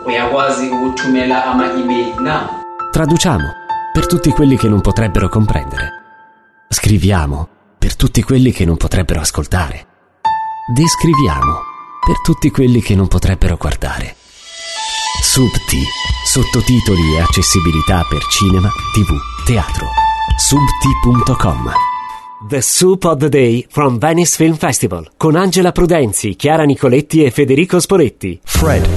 uyakwazi ukuthumela ama-email now. Traduciamo per tutti quelli che non potrebbero comprendere. Scriviamo per tutti quelli che non potrebbero ascoltare. Descriviamo per tutti quelli che non potrebbero guardare. Subti, sottotitoli e accessibilità per cinema, TV, teatro. Subti.com. The Soup of the Day from Venice Film Festival con Angela Prudenzi, Chiara Nicoletti e Federico Spoletti. Fred.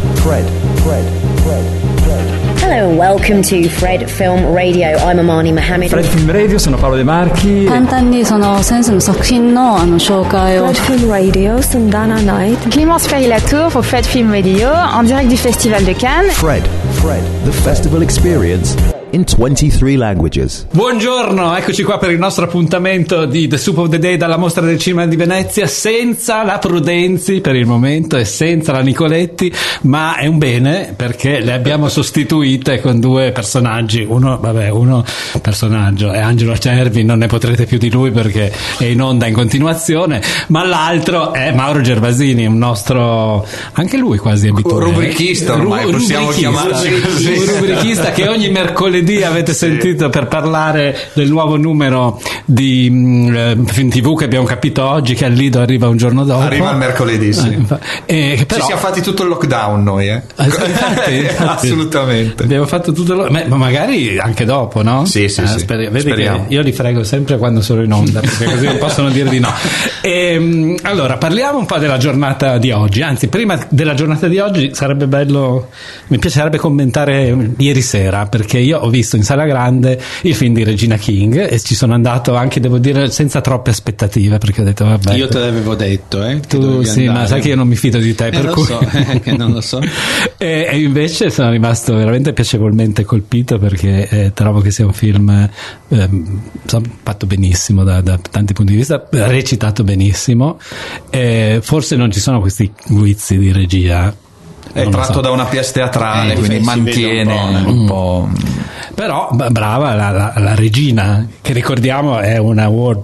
Hello and welcome to Fred Film Radio. I'm Amani Mohammed. Fred Film Radio, sono Paolo De Marchi. 簡単にその先生の作品の紹介を。 Fred Film Radio, Sundana Night. Clémence Ferry-Latour pour Fred Film Radio en direct du Festival de Cannes. Fred, the festival experience in 23 languages. Buongiorno, eccoci qua per il nostro appuntamento di The Soup of the Day dalla Mostra del Cinema di Venezia, senza la Prudenzi per il momento e senza la Nicoletti, ma è un bene perché le abbiamo sostituite con due personaggi. Uno personaggio è Angelo Acerbi, non ne potrete più di lui perché è in onda in continuazione, ma l'altro è Mauro Gervasini, un nostro, anche lui quasi abituale, rubrichista ormai possiamo chiamarlo un rubrichista che ogni mercoledì avete sentito per parlare del nuovo numero di Film TV che abbiamo capito oggi che al Lido arriva un giorno dopo. Arriva il mercoledì, sì. Però, ci siamo fatti tutto il lockdown noi, infatti, assolutamente. Abbiamo fatto tutto ma magari anche dopo, no? Sì. Vedi speriamo. Che io li frego sempre quando sono in onda perché così non possono dire di no. Allora parliamo un po' della giornata di oggi, anzi prima della giornata di oggi sarebbe bello, mi piacerebbe commentare ieri sera perché io ho visto in sala grande il film di Regina King e ci sono andato anche, devo dire, senza troppe aspettative perché ho detto vabbè. Io te l'avevo detto, tu sì, andare. Ma sai che io non mi fido di te, per lo cui so, che non lo so. E invece sono rimasto veramente piacevolmente colpito perché trovo che sia un film fatto benissimo da tanti punti di vista, recitato benissimo, forse non ci sono questi guizzi di regia. È tratto da una pièce teatrale, quindi mantiene un po'. Però brava la regina, che ricordiamo è una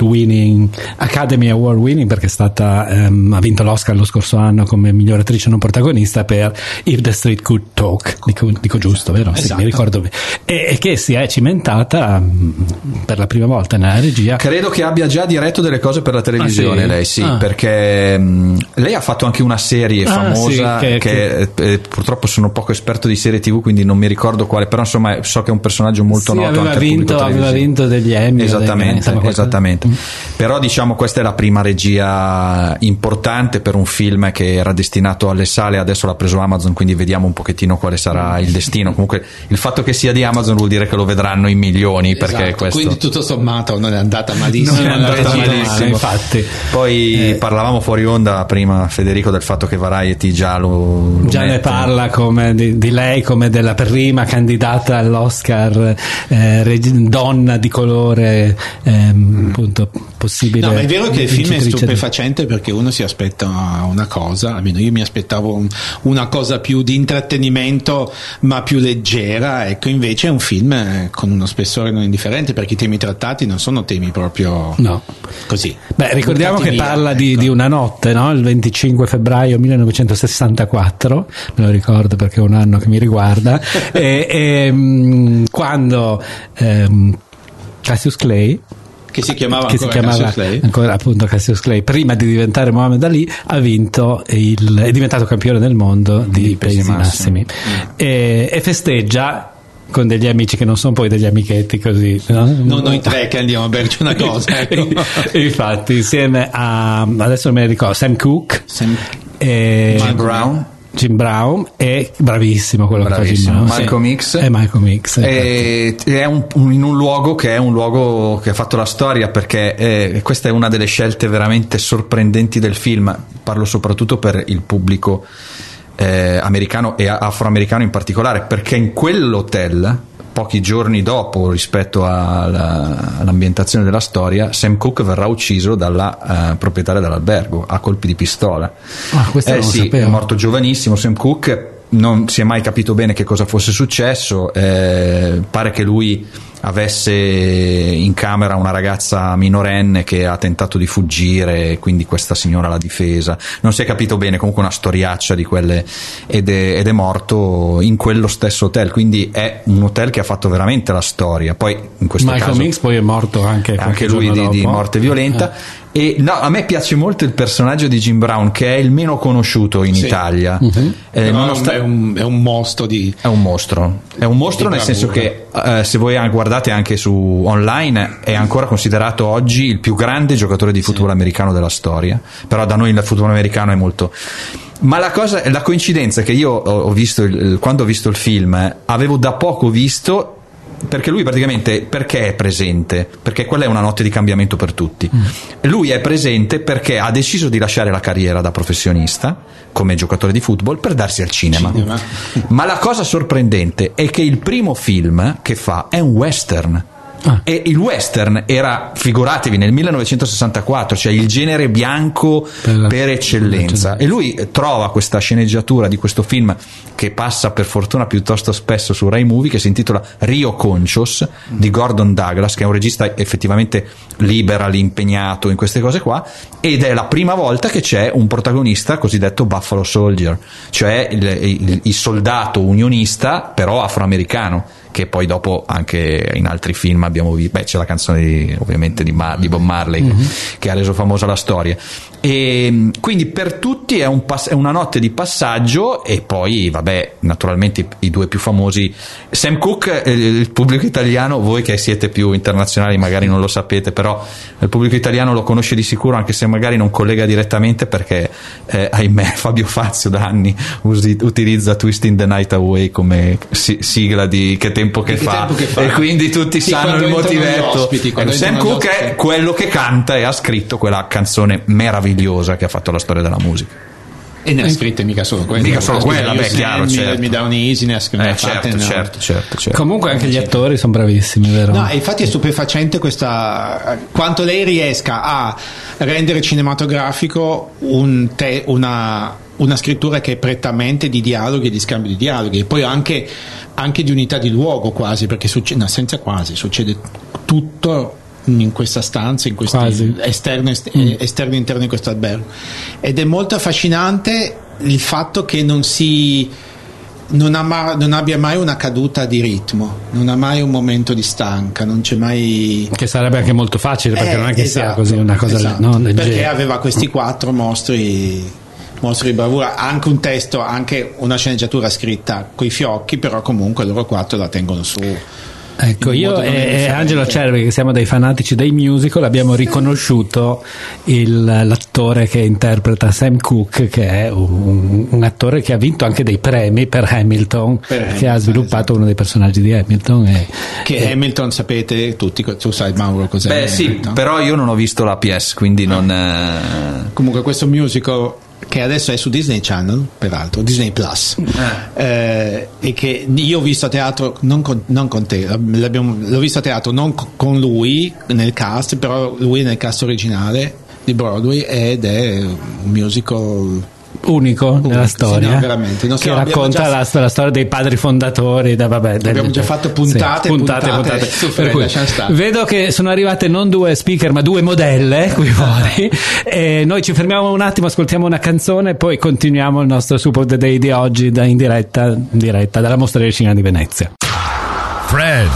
Academy Award winning perché è stata ha vinto l'Oscar lo scorso anno come miglior attrice non protagonista per If the Street Could Talk, dico giusto, vero? Esatto. Sì, mi ricordo bene. E che si è cimentata per la prima volta nella regia. Credo che abbia già diretto delle cose per la televisione, sì? Lei sì, perché lei ha fatto anche una serie famosa sì, che purtroppo sono poco esperto di serie TV, quindi non mi ricordo quale, però insomma so che è un personaggio molto noto anche al pubblico televisivo. Aveva vinto degli Emmy, esattamente. Però diciamo questa è la prima regia importante per un film che era destinato alle sale, adesso l'ha preso Amazon, quindi vediamo un pochettino quale sarà il destino. Comunque il fatto che sia di Amazon vuol dire che lo vedranno in milioni, perché questo, quindi tutto sommato non è andata malissimo, infatti. Poi parlavamo fuori onda prima, Federico, del fatto che Variety già ne parla come di lei come della prima candidata all'Oscar donna di colore, appunto possibile. No, ma è vero che il film è stupefacente perché uno si aspetta una cosa, almeno io mi aspettavo una cosa più di intrattenimento ma più leggera, ecco, invece è un film con uno spessore non indifferente perché i temi trattati non sono temi proprio così. Beh, ricordiamo che parla di una notte, no? Il 25 febbraio 1964, me lo ricordo perché è un anno che mi riguarda, quando Cassius Clay, che si chiamava ancora appunto Cassius Clay, prima di diventare Muhammad Ali, è diventato campione del mondo di pesi massimi e festeggia con degli amici che non sono poi degli amichetti così, no? Non noi tre che andiamo a berci una cosa, ecco. Infatti insieme a, adesso non me ne ricordo, Sam Cooke e Jim Brown è bravissimo quello che fa Jim Brown. Malcolm X è in un luogo che ha fatto la storia, perché questa è una delle scelte veramente sorprendenti del film. Parlo soprattutto per il pubblico americano e afroamericano in particolare, perché in quell'hotel, pochi giorni dopo rispetto all'ambientazione della storia, Sam Cooke verrà ucciso dalla proprietaria dell'albergo a colpi di pistola. Questo non lo sapevo. È morto giovanissimo Sam Cooke, non si è mai capito bene che cosa fosse successo, pare che lui avesse in camera una ragazza minorenne che ha tentato di fuggire e quindi questa signora l'ha difesa. Non si è capito bene, comunque una storiaccia di quelle, ed è morto in quello stesso hotel, quindi è un hotel che ha fatto veramente la storia. Poi in questo Malcolm caso X poi è morto anche lui di morte violenta. E no, a me piace molto il personaggio di Jim Brown, che è il meno conosciuto in Italia. È un mostro è un mostro nel senso che se voi guardate anche su online è ancora considerato oggi il più grande giocatore di football americano della storia, però da noi il football americano è molto... Ma la coincidenza è che io ho visto quando ho visto il film avevo da poco visto, perché lui praticamente, perché è presente? Perché quella è una notte di cambiamento per tutti. Lui è presente perché ha deciso di lasciare la carriera da professionista come giocatore di football per darsi al cinema. Ma la cosa sorprendente è che il primo film che fa è un western. E il western era, figuratevi, nel 1964, cioè il genere bianco per eccellenza, e lui trova questa sceneggiatura di questo film che passa per fortuna piuttosto spesso su Rai Movie, che si intitola Rio Conchos di Gordon Douglas, che è un regista effettivamente liberal, impegnato in queste cose qua, ed è la prima volta che c'è un protagonista cosiddetto Buffalo Soldier, cioè il soldato unionista però afroamericano, che poi dopo anche in altri film abbiamo visto. C'è la canzone ovviamente di Bob Marley che ha reso famosa la storia, e quindi per tutti è una notte di passaggio. E poi vabbè, naturalmente i due più famosi, Sam Cooke, il pubblico italiano, voi che siete più internazionali magari non lo sapete, però il pubblico italiano lo conosce di sicuro, anche se magari non collega direttamente, perché ahimè Fabio Fazio da anni utilizza Twisting the Night Away come sigla di Che tempo che fa, e quindi tutti sanno il motivetto. Sam Cooke è quello che canta e ha scritto quella canzone meravigliosa che ha fatto la storia della musica. E ne ha scritte mica solo quella, beh, chiaro, certo. Mi dà un'easy, ne ha scritte certo. Comunque anche gli attori sono bravissimi, vero? No, e infatti è stupefacente quanto lei riesca a rendere cinematografico una scrittura che è prettamente di dialoghi e di scambio di dialoghi, e poi anche di unità di luogo quasi, perché succede tutto in questa stanza, in questi esterni e interni in questo albergo, ed è molto affascinante il fatto che non abbia mai una caduta di ritmo, non ha mai un momento di stanca, non c'è mai, che sarebbe anche molto facile, perché non è che sia così una cosa perché aveva questi 4 mostri di bravura, anche un testo, anche una sceneggiatura scritta coi fiocchi, però comunque loro 4 la tengono su. Ecco, io e Angelo Cervi, che siamo dei fanatici dei musical, abbiamo riconosciuto l'attore che interpreta Sam Cooke, che è un attore che ha vinto anche dei premi per Hamilton, che ha sviluppato uno dei personaggi di Hamilton. Hamilton, sapete tutti, tu sai Mauro cos'è? Sì, Hamilton? Però io non ho visto la PS, quindi non... Comunque questo musical, che adesso è su Disney Channel, peraltro Disney Plus, e che io ho visto a teatro non con te, l'ho visto a teatro non con lui nel cast, però lui è nel cast originale di Broadway, ed è un musical unico nella storia, sì, no, veramente. Che racconta la storia dei padri fondatori. Abbiamo già fatto puntate. Per cui, vedo che sono arrivate non 2 speaker ma 2 modelle qui fuori, e noi ci fermiamo un attimo, ascoltiamo una canzone, poi continuiamo il nostro Super of the Day di oggi in diretta dalla Mostra del Cinema di Venezia. Fred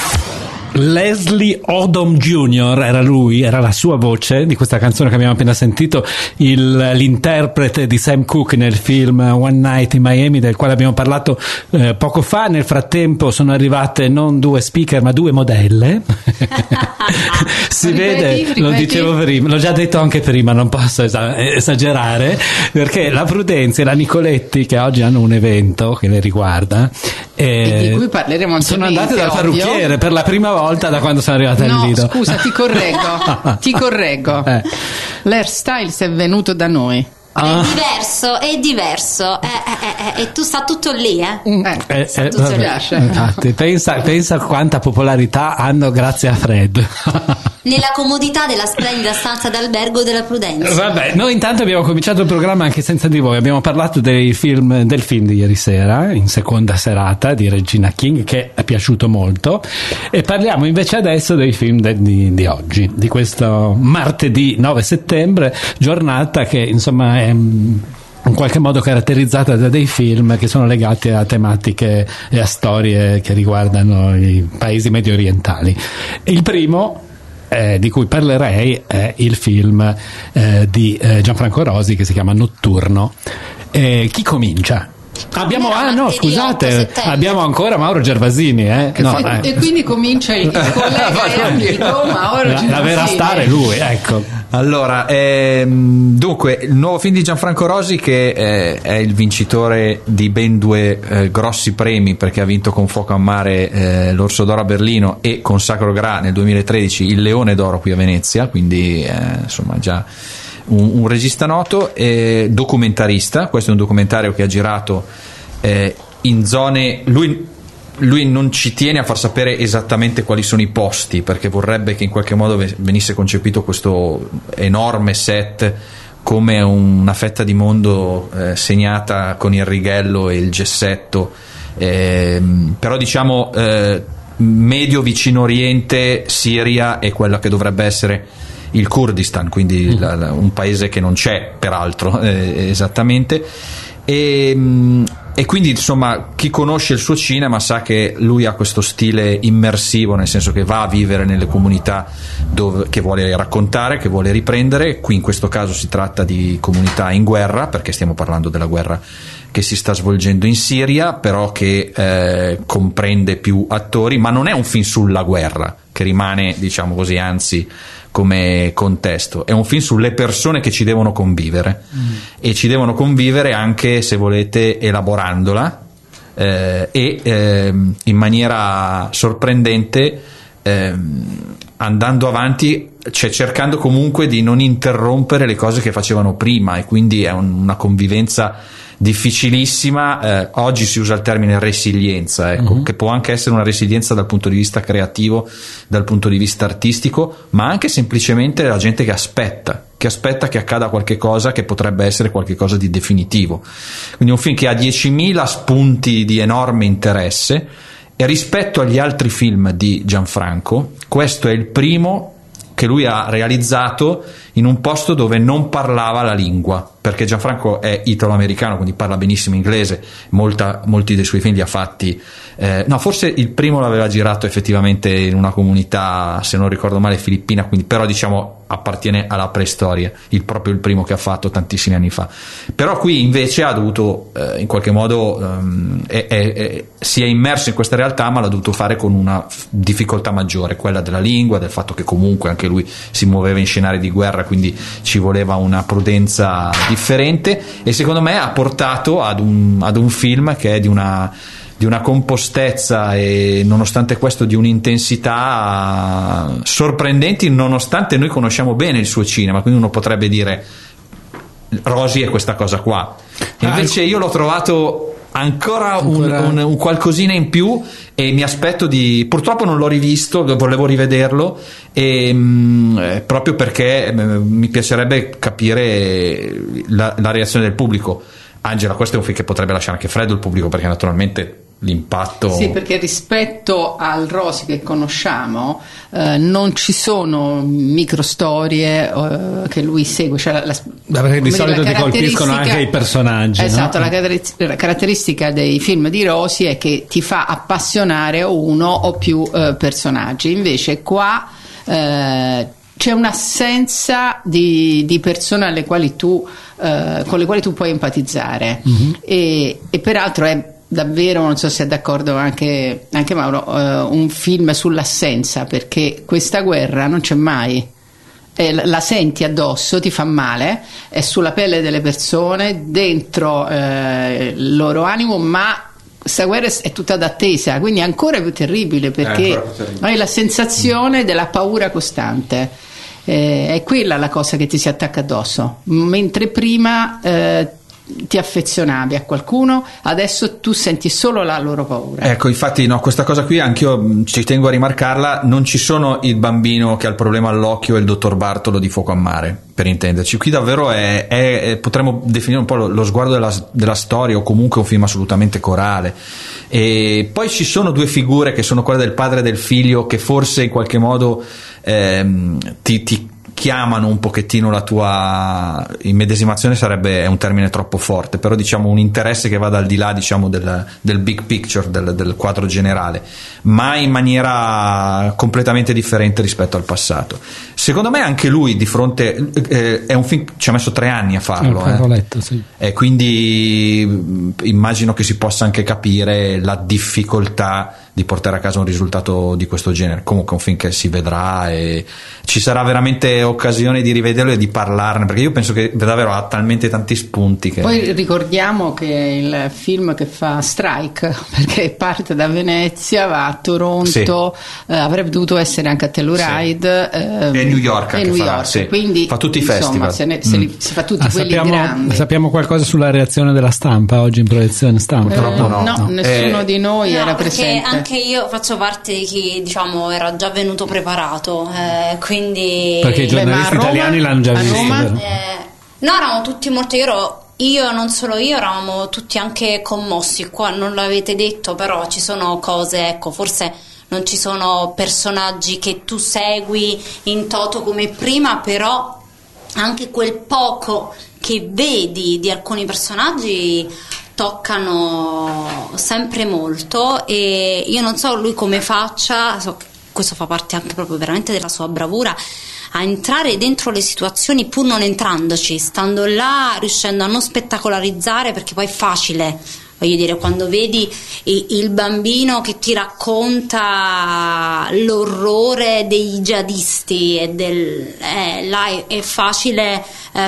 Leslie Odom Jr. era la sua voce di questa canzone che abbiamo appena sentito, l'interprete di Sam Cooke nel film One Night in Miami, del quale abbiamo parlato poco fa. Nel frattempo sono arrivate non 2 speaker ma 2 modelle. Si vede, lo dicevo prima, l'ho già detto anche prima, non posso esagerare, perché la Prudenzi e la Nicoletti, che oggi hanno un evento che le riguarda, e di cui parleremo, sono andate dal parrucchiere per la prima volta da quando sono arrivate al Lido. Scusa, ti correggo. L'hairstyles è venuto da noi. È diverso. E tu sta tutto lì, Infatti, pensa quanta popolarità hanno grazie a Fred. nella comodità della splendida stanza d'albergo della Prudenza. Vabbè, noi intanto abbiamo cominciato il programma anche senza di voi. Abbiamo parlato del film di ieri sera, in seconda serata, di Regina King, che è piaciuto molto, e parliamo invece adesso dei film di oggi, di questo martedì 9 settembre, giornata che insomma è in qualche modo caratterizzata da dei film che sono legati a tematiche e a storie che riguardano i paesi medio orientali. Il primo di cui parlerei è il film di Gianfranco Rosi, che si chiama Notturno. Chi comincia? Abbiamo abbiamo ancora Mauro Gervasini, e quindi comincia il collega e amico Mauro Gervasini. La vera star è lui, ecco. Allora, dunque, il nuovo film di Gianfranco Rosi, che è il vincitore di ben 2 grossi premi, perché ha vinto con Fuoco a Mare l'Orso d'Oro a Berlino e con Sacro Gra nel 2013 il Leone d'Oro qui a Venezia, quindi insomma già un regista noto, documentarista. Questo è un documentario che ha girato in zone, lui non ci tiene a far sapere esattamente quali sono i posti, perché vorrebbe che in qualche modo venisse concepito questo enorme set come una fetta di mondo segnata con il righello e il gessetto, però diciamo medio Vicino Oriente, Siria e quella che dovrebbe essere il Kurdistan, quindi un paese che non c'è peraltro esattamente, e quindi insomma chi conosce il suo cinema sa che lui ha questo stile immersivo, nel senso che va a vivere nelle comunità che vuole raccontare, che vuole riprendere. Qui in questo caso si tratta di comunità in guerra, perché stiamo parlando della guerra che si sta svolgendo in Siria, però che comprende più attori, ma non è un film sulla guerra, che rimane, diciamo così, anzi come contesto. È un film sulle persone che ci devono convivere, e ci devono convivere anche, se volete, elaborandola in maniera sorprendente, andando avanti, cioè cercando comunque di non interrompere le cose che facevano prima, e quindi è una convivenza difficilissima. Oggi si usa il termine resilienza, ecco, che può anche essere una resilienza dal punto di vista creativo, dal punto di vista artistico, ma anche semplicemente la gente che aspetta che accada qualche cosa che potrebbe essere qualche cosa di definitivo. Quindi un film che ha 10.000 spunti di enorme interesse, e rispetto agli altri film di Gianfranco, questo è il primo che lui ha realizzato in un posto dove non parlava la lingua, perché Gianfranco è italo-americano, quindi parla benissimo inglese. Molti dei suoi film li ha fatti, forse il primo l'aveva girato effettivamente in una comunità, se non ricordo male, filippina, quindi però diciamo appartiene alla preistoria, proprio il primo che ha fatto tantissimi anni fa. Però qui invece ha dovuto in qualche modo si è immerso in questa realtà, ma l'ha dovuto fare con una difficoltà maggiore, quella della lingua, del fatto che comunque anche lui si muoveva in scenari di guerra, quindi ci voleva una prudenza differente, e secondo me ha portato ad un film che è di una compostezza e nonostante questo di un'intensità sorprendenti, nonostante noi conosciamo bene il suo cinema, quindi uno potrebbe dire Rosi è questa cosa qua. Invece io l'ho trovato ancora un qualcosina in più, e mi aspetto purtroppo non l'ho rivisto, volevo rivederlo, e proprio perché mi piacerebbe capire la reazione del pubblico. Angela, questo è un film che potrebbe lasciare anche freddo il pubblico, perché naturalmente l'impatto... Sì, perché rispetto al Rosi che conosciamo non ci sono microstorie che lui segue, cioè perché di solito ti colpiscono anche i personaggi. Esatto, no? La caratteristica dei film di Rosi è che ti fa appassionare uno o più personaggi, invece qua c'è un'assenza di persone alle quali con le quali tu puoi empatizzare, e peraltro è davvero, non so se è d'accordo anche Mauro, un film sull'assenza, perché questa guerra non c'è mai, la senti addosso, ti fa male, è sulla pelle delle persone, dentro il loro animo, ma questa guerra è tutta d'attesa, quindi è ancora più terribile, perché hai la sensazione della paura costante. È quella la cosa che ti si attacca addosso, mentre prima ti affezionavi a qualcuno, adesso tu senti solo la loro paura. Ecco, infatti no, questa cosa qui anch'io ci tengo a rimarcarla. Non ci sono il bambino che ha il problema all'occhio e il dottor Bartolo di Fuoco a Mare, per intenderci. Qui davvero potremmo definire un po' lo sguardo della storia, o comunque un film assolutamente corale. E poi ci sono due figure che sono quelle del padre e del figlio, che forse in qualche modo ti chiamano un pochettino la tua immedesimazione, è un termine troppo forte, però diciamo un interesse che vada al di là, diciamo, del big picture, del quadro generale, ma in maniera completamente differente rispetto al passato. Secondo me anche lui di fronte è un film, ci ha messo 3 anni a farlo, sì. E quindi immagino che si possa anche capire la difficoltà di portare a casa un risultato di questo genere. Comunque è un film che si vedrà e ci sarà veramente occasione di rivederlo e di parlarne, perché io penso che davvero ha talmente tanti spunti che... Poi ricordiamo che è il film che fa strike, perché parte da Venezia, va a Toronto, sì. Avrebbe dovuto essere anche a Telluride, sì. E New York anche farà, sì. Quindi fa tutti i festival, si fa tutti quelli grandi. Sappiamo qualcosa sulla reazione della stampa oggi in proiezione stampa? No, nessuno di noi era presente. Anche io faccio parte di chi, diciamo, era già venuto preparato, quindi... Perché i giornalisti italiani l'hanno già visto, vero? No, eravamo tutti molto... Io, non solo io, eravamo tutti anche commossi. Qua non l'avete detto, però ci sono cose, ecco, forse non ci sono personaggi che tu segui in toto come prima, però anche quel poco che vedi di alcuni personaggi toccano sempre molto, e io non so lui come faccia, so che questo fa parte anche proprio veramente della sua bravura, a entrare dentro le situazioni pur non entrandoci, stando là, riuscendo a non spettacolarizzare, perché poi è facile, voglio dire, quando vedi il bambino che ti racconta l'orrore dei jihadisti là è facile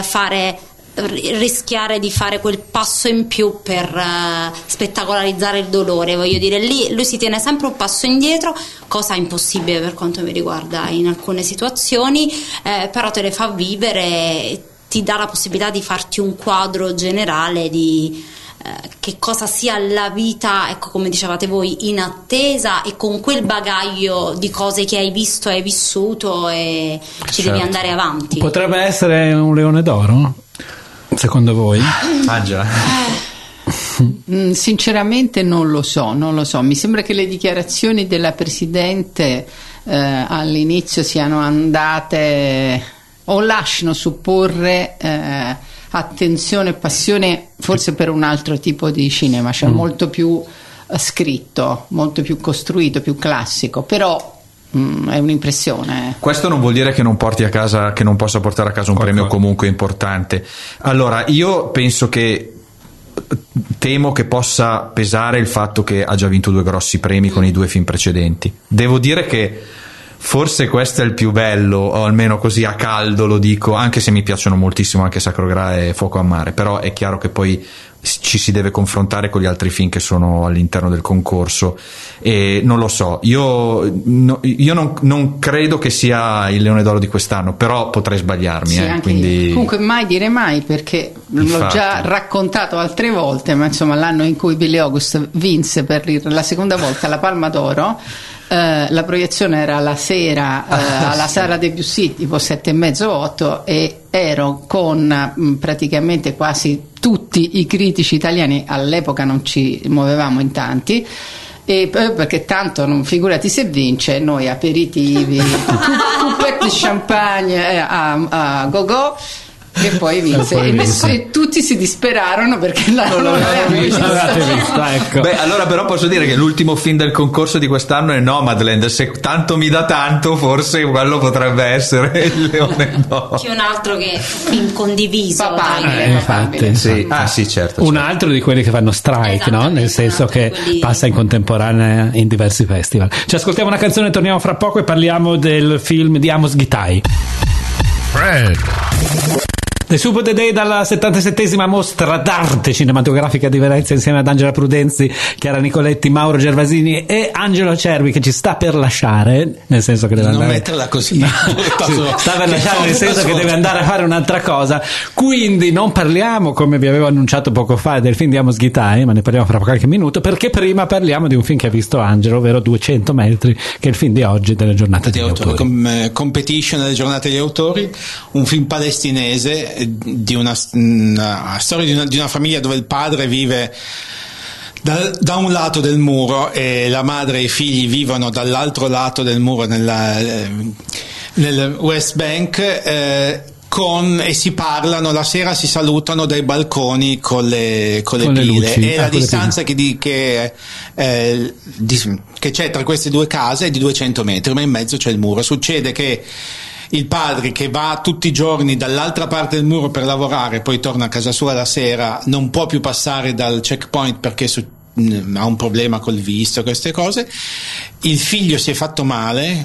rischiare di fare quel passo in più per spettacolarizzare il dolore. Voglio dire, lì lui si tiene sempre un passo indietro, cosa impossibile per quanto mi riguarda in alcune situazioni, però te le fa vivere, ti dà la possibilità di farti un quadro generale di che cosa sia la vita, ecco, come dicevate voi, in attesa e con quel bagaglio di cose che hai visto, hai vissuto, e ci devi andare avanti. Potrebbe essere un Leone d'Oro, secondo voi? Angela? Sinceramente non lo so. Mi sembra che le dichiarazioni della Presidente all'inizio siano andate, o lasciano supporre attenzione e passione forse per un altro tipo di cinema, cioè molto più scritto, molto più costruito, più classico, però è un'impressione. Questo non vuol dire che non porti a casa, che non possa portare a casa un premio comunque importante. Allora, io temo che possa pesare il fatto che ha già vinto 2 grossi premi con i 2 film precedenti. Devo dire che forse questo è il più bello, o almeno così a caldo lo dico, anche se mi piacciono moltissimo anche Sacro Graal e Fuoco a Mare, però è chiaro che poi ci si deve confrontare con gli altri film che sono all'interno del concorso, e non lo so, io non credo che sia il Leone d'Oro di quest'anno, però potrei sbagliarmi, sì, quindi... Comunque mai dire mai, perché l'ho già raccontato altre volte, ma insomma l'anno in cui Billy August vinse per la seconda volta la Palma d'Oro, la proiezione era la sera alla Sala Debussy tipo 7:30-8, e ero con praticamente quasi tutti i critici italiani, all'epoca non ci muovevamo in tanti, e perché tanto non, figurati se vince, noi aperitivi, coupette di champagne a go-go, e poi vinse, e tutti si disperarono perché non l'avevamo visto. Ecco. Beh, allora però posso dire che l'ultimo film del concorso di quest'anno è Nomadland. Se tanto mi dà tanto, forse quello potrebbe essere il Leone d'Oro. C'è un altro che è film condiviso, infatti, sì. Sì, certo. Un altro di quelli che fanno strike, no? Nel senso che passa in contemporanea in diversi festival. Ci ascoltiamo una canzone, torniamo fra poco e parliamo del film di Amos Gitaï. Fred. The Soup of the Day dalla 77esima mostra d'arte cinematografica di Venezia, insieme ad Angela Prudenzi, Chiara Nicoletti, Mauro Gervasini e Angelo Cervi, che ci sta per lasciare, nel senso che deve non andare... metterla così. No, sta per lasciare nel senso che deve andare a fare un'altra cosa. Quindi non parliamo, come vi avevo annunciato poco fa, del film di Amos Ghitai, ma ne parliamo fra qualche minuto, perché prima parliamo di un film che ha visto Angelo, ovvero 200 metri, che è il film di oggi delle giornate degli autori. Competition delle giornate degli autori, un film palestinese di una storia di una famiglia dove il padre vive da un lato del muro e la madre e i figli vivono dall'altro lato del muro nel West Bank, e si parlano la sera, si salutano dai balconi con le pile luci, e la distanza che c'è tra queste due case è di 200 metri, ma in mezzo c'è il muro. Succede che il padre, che va tutti i giorni dall'altra parte del muro per lavorare, poi torna a casa sua la sera, non può più passare dal checkpoint perché ha un problema col visto, queste cose. Il figlio si è fatto male,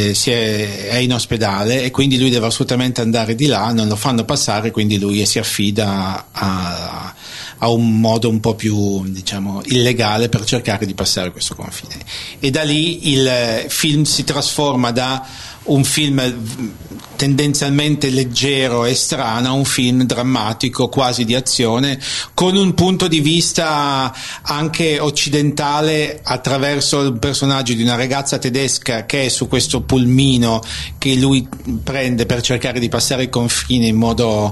è in ospedale, e quindi lui deve assolutamente andare di là, non lo fanno passare, quindi lui si affida a un modo un po' più, diciamo, illegale per cercare di passare questo confine. E da lì il film si trasforma da un film tendenzialmente leggero e strano a un film drammatico, quasi di azione, con un punto di vista anche occidentale attraverso il personaggio di una ragazza tedesca che è su questo pulmino che lui prende per cercare di passare il confine in modo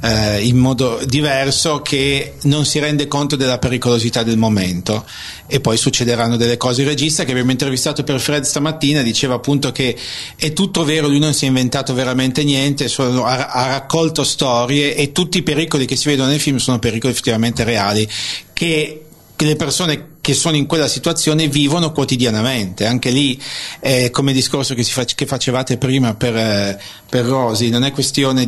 diverso, che non si rende conto della pericolosità del momento. E poi succederanno delle cose. Il regista, che abbiamo intervistato per Fred stamattina, diceva appunto che è tutto vero, lui non si è inventato veramente niente, ha raccolto storie, e tutti i pericoli che si vedono nel film sono pericoli effettivamente reali, che le persone che sono in quella situazione vivono quotidianamente. Anche lì, come il discorso che facevate prima per Rosy, non è questione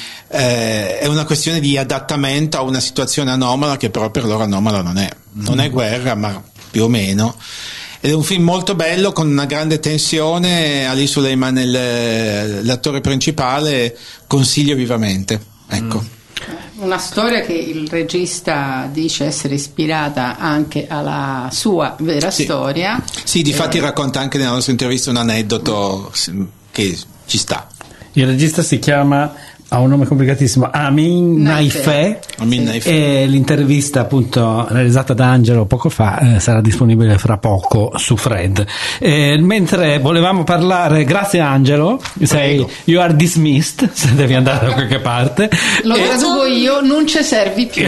è una questione di adattamento a una situazione anomala, che però per loro anomala non è guerra, ma più o meno. Ed è un film molto bello, con una grande tensione. Ali Suleiman l'attore principale, consiglio vivamente, ecco. Una storia che il regista dice essere ispirata anche alla sua vera storia. Sì, difatti racconta anche nella nostra intervista un aneddoto che ci sta. Il regista si chiama, ha un nome complicatissimo, Amin Naifeh, e l'intervista appunto realizzata da Angelo poco fa sarà disponibile fra poco su Fred. Mentre volevamo parlare, grazie Angelo, you are dismissed, se devi andare da qualche parte. Lo traduco io, non ci servi più.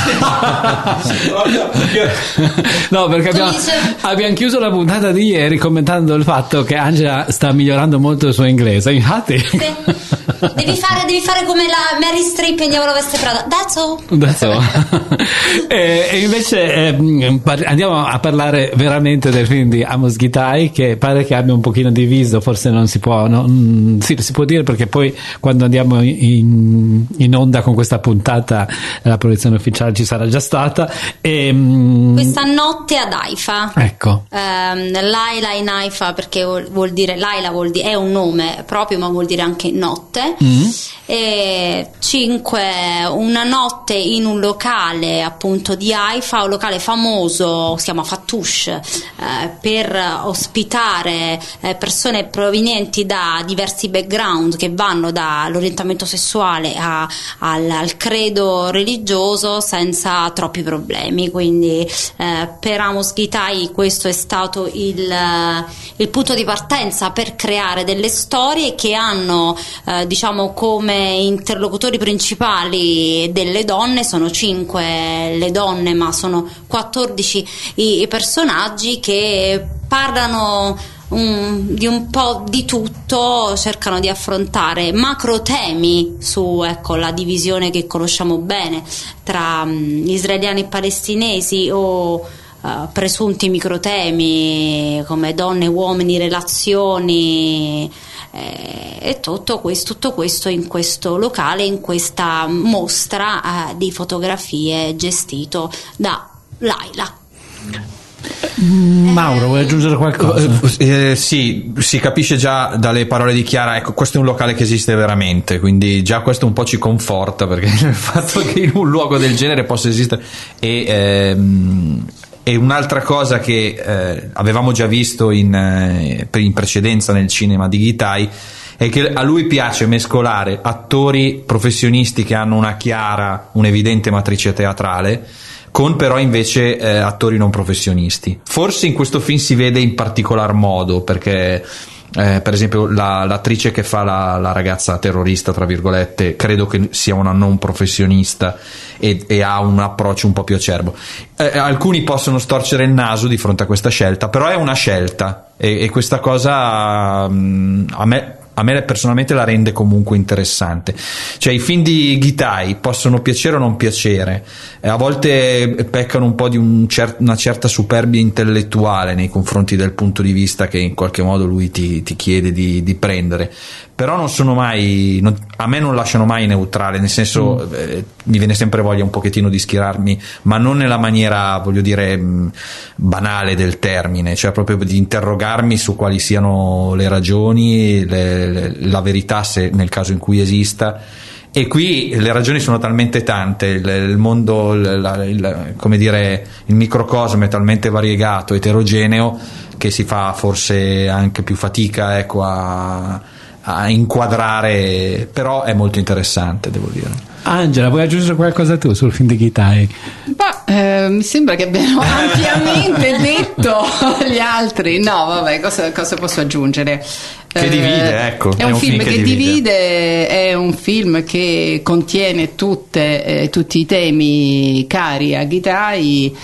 No, perché abbiamo chiuso la puntata di ieri commentando il fatto che Angela sta migliorando molto il suo inglese, infatti devi fare come la Mary Streep in Diavolo Veste Prada. That's all. E invece andiamo a parlare veramente del film di Amos Ghitai, che pare che abbia un pochino diviso, forse non si può, sì, si può dire, perché poi quando andiamo in onda con questa puntata la proiezione ufficiale ci sarà già stata. Questa notte ad Haifa, ecco, Laila in Haifa, perché vuol dire, Laila è un nome proprio, ma vuol dire anche notte. E 5, una notte in un locale appunto di Haifa, un locale famoso, si chiama Fatouche, per ospitare persone provenienti da diversi background, che vanno dall'orientamento sessuale al credo religioso senza troppi problemi. Quindi per Amos Ghitai questo è stato il punto di partenza per creare delle storie che hanno diciamo come interlocutori principali delle donne. Sono 5 le donne, ma sono 14 i personaggi che parlano di un po' di tutto, cercano di affrontare macro temi su la divisione che conosciamo bene tra israeliani e palestinesi, o presunti microtemi come donne, uomini, relazioni, e tutto questo in questo locale, in questa mostra di fotografie gestito da Laila. Mauro, vuoi aggiungere qualcosa? Sì, si capisce già dalle parole di Chiara, ecco, questo è un locale che esiste veramente, quindi già questo un po' ci conforta, perché il fatto che in un luogo del genere possa esistere. E un'altra cosa che avevamo già visto in precedenza nel cinema di Ghitai è che a lui piace mescolare attori professionisti che hanno un'evidente matrice teatrale con però invece attori non professionisti. Forse in questo film si vede in particolar modo, perché per esempio l'attrice che fa la ragazza terrorista, tra virgolette, credo che sia una non professionista e ha un approccio un po' più acerbo. Alcuni possono storcere il naso di fronte a questa scelta, però è una scelta e questa cosa a me personalmente la rende comunque interessante. Cioè, i film di Ghitai possono piacere o non piacere, a volte peccano un po' di una certa superbia intellettuale nei confronti del punto di vista che in qualche modo lui ti chiede di prendere, però non sono mai, a me non lasciano mai neutrale, nel senso mi viene sempre voglia un pochettino di schierarmi, ma non nella maniera, voglio dire, banale del termine, cioè proprio di interrogarmi su quali siano le ragioni, la verità, se nel caso in cui esista. E qui le ragioni sono talmente tante, il mondo, come dire, il microcosmo è talmente variegato, eterogeneo, che si fa forse anche più fatica, ecco, a inquadrare, però è molto interessante, devo dire. Angela, vuoi aggiungere qualcosa tu sul film di Ghitai? Mi sembra che abbiamo ampiamente detto gli altri. No, vabbè, cosa posso aggiungere? Che divide, ecco. È un film che divide, è un film che contiene tutti i temi cari a Ghitai.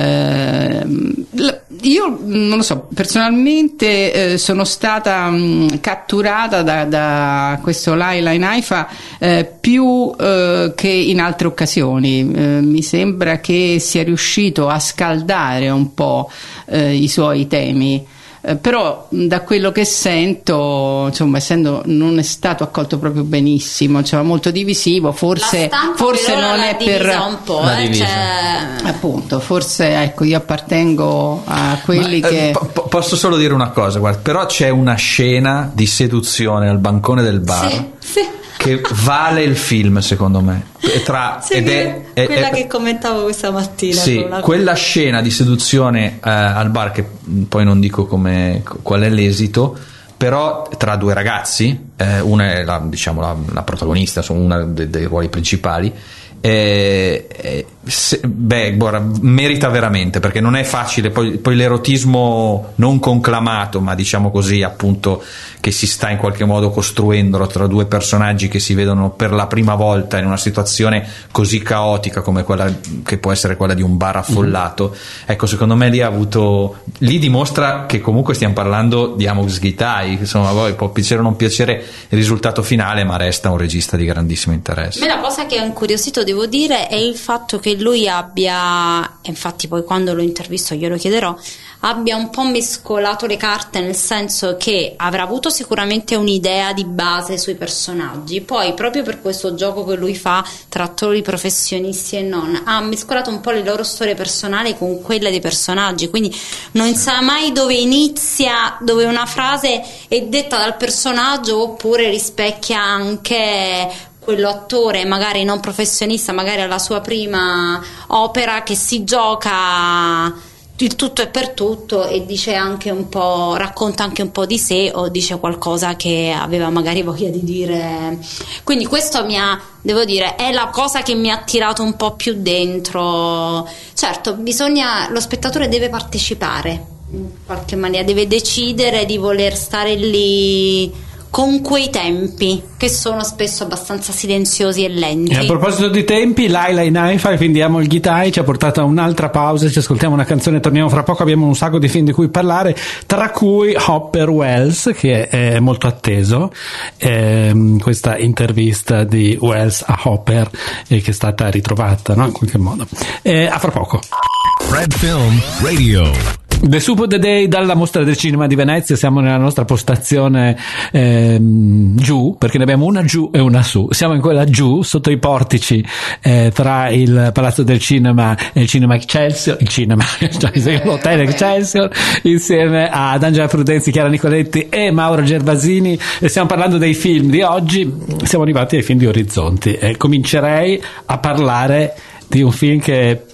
Io non lo so, personalmente sono stata catturata da questo Laila in Haifa più che in altre occasioni. Mi sembra che sia riuscito a scaldare un po' i suoi temi. Però da quello che sento, insomma, essendo non è stato accolto proprio benissimo, cioè molto divisivo, forse non è per un po', appunto, forse, ecco, io appartengo a quelli che posso solo dire una cosa, guarda, però c'è una scena di seduzione al bancone del bar. Sì. Che vale il film, secondo me. Quella che commentavo questa mattina. Sì, quella scena di seduzione al bar, che poi non dico qual è l'esito, però tra due ragazzi, una è la protagonista, sono una dei ruoli principali. Guarda, merita veramente, perché non è facile, poi l'erotismo non conclamato, ma diciamo così, appunto, che si sta in qualche modo costruendo tra due personaggi che si vedono per la prima volta in una situazione così caotica come quella che può essere quella di un bar affollato. Ecco, secondo me lì dimostra che comunque stiamo parlando di Amos Ghitai, insomma, poi può piacere o non piacere il risultato finale, ma resta un regista di grandissimo interesse. A me la cosa che ha incuriosito, devo dire, è il fatto che lui abbia, infatti poi quando lo intervisto glielo chiederò, abbia un po' mescolato le carte, nel senso che avrà avuto sicuramente un'idea di base sui personaggi, poi proprio per questo gioco che lui fa tra attori professionisti e non, ha mescolato un po' le loro storie personali con quelle dei personaggi, quindi non sa mai dove inizia, dove una frase è detta dal personaggio oppure rispecchia anche quello attore magari non professionista, magari alla sua prima opera, che si gioca il tutto e per tutto e dice anche un po', racconta anche un po' di sé o dice qualcosa che aveva magari voglia di dire. Quindi questo devo dire, è la cosa che mi ha tirato un po' più dentro. Certo, lo spettatore deve partecipare in qualche maniera, deve decidere di voler stare lì con quei tempi che sono spesso abbastanza silenziosi e lenti. E a proposito di tempi, Laila in Haifa, il film di Amos Ghitai, ci ha portato a un'altra pausa, ci ascoltiamo una canzone e torniamo fra poco. Abbiamo un sacco di film di cui parlare, tra cui Hopper Wells, che è molto atteso, questa intervista di Wells a Hopper, che è stata ritrovata, no? In qualche modo. A fra poco. Fred Film Radio. The Soup of the Day dalla Mostra del Cinema di Venezia. Siamo nella nostra postazione giù, perché ne abbiamo una giù e una su. Siamo in quella giù, sotto i portici, tra il Palazzo del Cinema e il Cinema Excelsior, l'Hotel Excelsior, insieme ad Angela Prudenzi, Chiara Nicoletti e Mauro Gervasini, e stiamo parlando dei film di oggi. Siamo arrivati ai film di Orizzonti e comincerei a parlare di un film che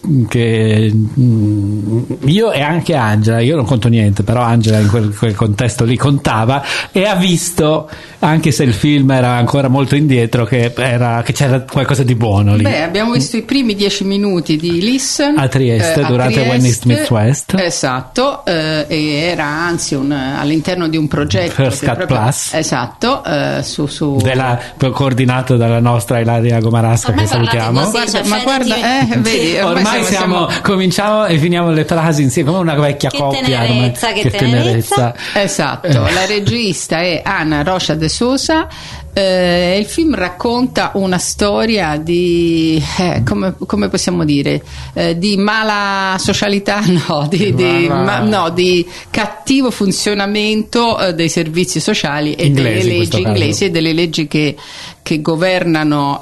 io e anche Angela, io non conto niente, però Angela in quel contesto lì contava, e ha visto, anche se il film era ancora molto indietro, che c'era qualcosa di buono lì. Abbiamo visto i primi 10 minuti di Listen a Trieste durante When East Meets West. Esatto, e era anzi all'interno di un progetto First Plus, esatto, coordinato dalla nostra Ilaria Gomarasca, che salutiamo. Ma guarda, vedi, ormai cominciamo e finiamo le frasi insieme come una vecchia coppia. Che tenerezza. Esatto, la regista è Ana Rocha de Sousa. Il film racconta una storia di come possiamo dire, di mala socialità, di cattivo funzionamento dei servizi sociali e delle leggi inglesi e delle leggi che governano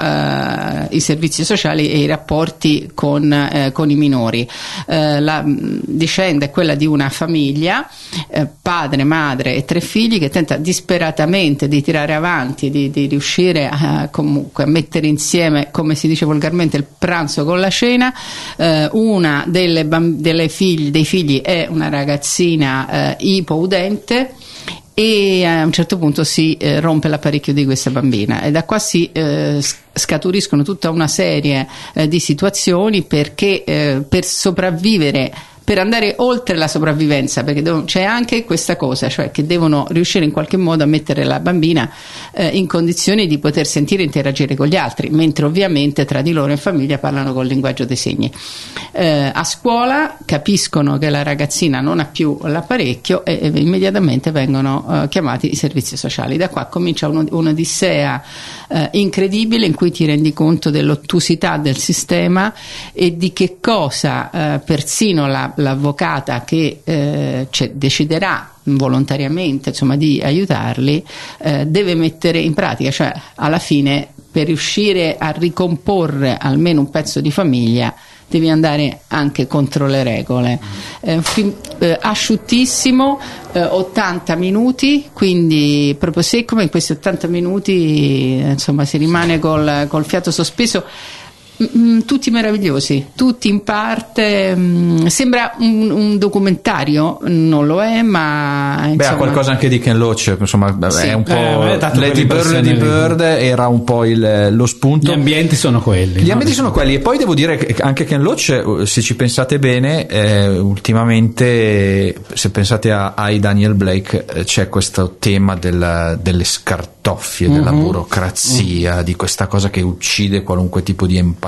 i servizi sociali e i rapporti con i minori. La vicenda è quella di una famiglia, padre, madre e 3 figli, che tenta disperatamente di tirare avanti, di riuscire comunque a mettere insieme, come si dice volgarmente, il pranzo con la cena. Una dei figli è una ragazzina ipoudente, e a un certo punto si rompe l'apparecchio di questa bambina, e da qua si scaturiscono tutta una serie di situazioni, perché per sopravvivere, per andare oltre la sopravvivenza, perché c'è anche questa cosa, cioè che devono riuscire in qualche modo a mettere la bambina in condizioni di poter sentire e interagire con gli altri, mentre ovviamente tra di loro in famiglia parlano col linguaggio dei segni. A scuola capiscono che la ragazzina non ha più l'apparecchio e immediatamente vengono chiamati i servizi sociali. Da qua comincia un'odissea incredibile, in cui ti rendi conto dell'ottusità del sistema e di che cosa persino l'avvocata che deciderà volontariamente, insomma, di aiutarli, deve mettere in pratica. Cioè, alla fine, per riuscire a ricomporre almeno un pezzo di famiglia, devi andare anche contro le regole. È un film asciuttissimo, 80 minuti, quindi proprio secco, ma in questi 80 minuti insomma si rimane col fiato sospeso. Tutti meravigliosi, tutti in parte. Sembra un documentario, non lo è, ma insomma, ha qualcosa anche di Ken Loach, insomma, sì. È un po' Lady Bird era un po' lo spunto. Gli ambienti sono quelli. E poi devo dire che anche Ken Loach, se ci pensate bene, ultimamente, se pensate ai Daniel Blake, c'è questo tema delle scartoffie, della burocrazia, di questa cosa che uccide qualunque tipo di empatia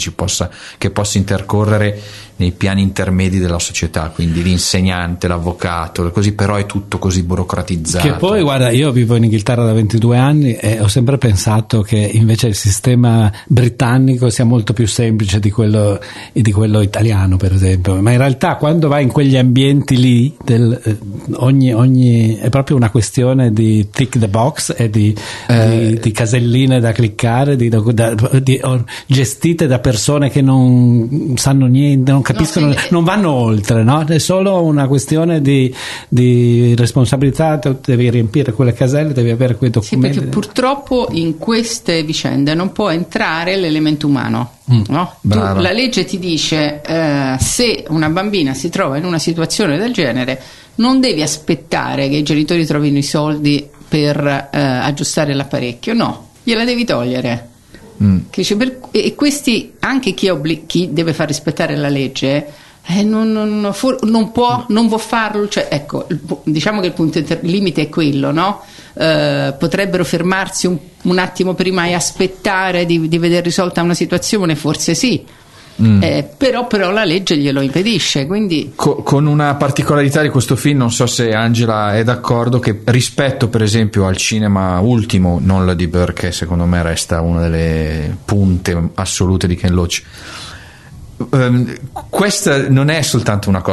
che possa intercorrere nei piani intermedi della società, quindi l'insegnante, l'avvocato, così, però è tutto così burocratizzato. Che poi, guarda, io vivo in Inghilterra da 22 anni e ho sempre pensato che invece il sistema britannico sia molto più semplice di quello italiano, per esempio, ma in realtà quando vai in quegli ambienti lì ogni è proprio una questione di tick the box e di caselline da cliccare, gestite da persone che non sanno niente, non capiscono, non vanno oltre, no? È solo una questione di responsabilità, devi riempire quelle caselle, devi avere quei documenti. Sì, perché purtroppo in queste vicende non può entrare l'elemento umano. No? La legge ti dice se una bambina si trova in una situazione del genere, non devi aspettare che i genitori trovino i soldi per aggiustare l'apparecchio, no, gliela devi togliere. E questi, anche chi deve far rispettare la legge, non può farlo, cioè, ecco, diciamo che il punto limite è quello, no? Potrebbero fermarsi un attimo prima e aspettare di vedere risolta una situazione, forse sì. Però la legge glielo impedisce, quindi con una particolarità di questo film, non so se Angela è d'accordo, che rispetto per esempio al cinema ultimo, non Lady Bird, che secondo me resta una delle punte assolute di Ken Loach, questa non è soltanto una cosa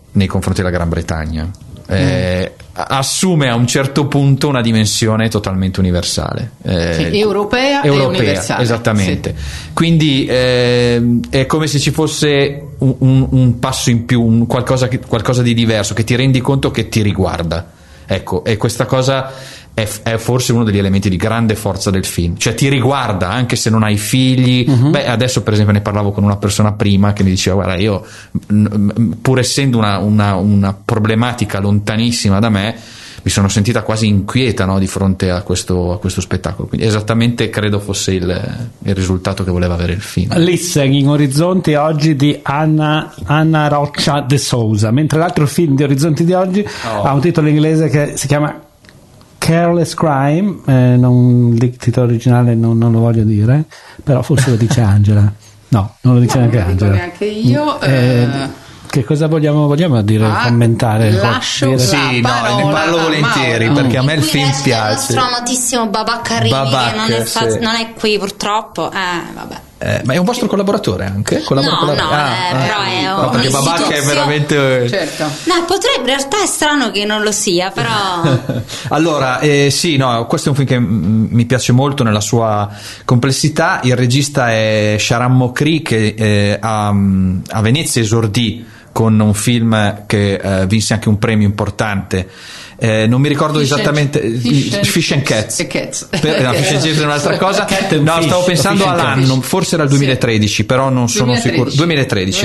nei confronti della Gran Bretagna. Assume a un certo punto una dimensione totalmente universale, europea e universale, esattamente. Sì. Quindi è come se ci fosse un passo in più, qualcosa di diverso, che ti rendi conto che ti riguarda, ecco, e questa cosa è forse uno degli elementi di grande forza del film, cioè ti riguarda anche se non hai figli. Adesso per esempio ne parlavo con una persona prima che mi diceva: guarda, io pur essendo una problematica lontanissima da me, mi sono sentita quasi inquieta, no, di fronte a questo spettacolo. Quindi esattamente credo fosse il risultato che voleva avere il film. Listen in Orizzonti oggi di Anna Rocha de Souza, mentre l'altro film di Orizzonti di oggi ha un titolo inglese che si chiama Careless Crime, il titolo originale non lo voglio dire, però forse lo dice Angela. No, non lo dice neanche Angela. Neanche io. Che cosa vogliamo dire, commentare? Lascio sì, no, ne parlo volentieri, perché a me il film piace. Il nostro amatissimo Babak Arimi, che non è qui purtroppo. Vabbè. Ma è un vostro collaboratore anche? Però è perché Babak è veramente certo. No, potrebbe, in realtà è strano che non lo sia, però allora sì, no, questo è un film che mi piace molto nella sua complessità. Il regista è Sharan Mokri, che a Venezia esordì con un film che vinse anche un premio importante. Non mi ricordo esattamente. Fish and Cats. Fish and Cats è un'altra cosa. No, stavo pensando all'anno, forse era il 2013, però non sono sicuro. 2013,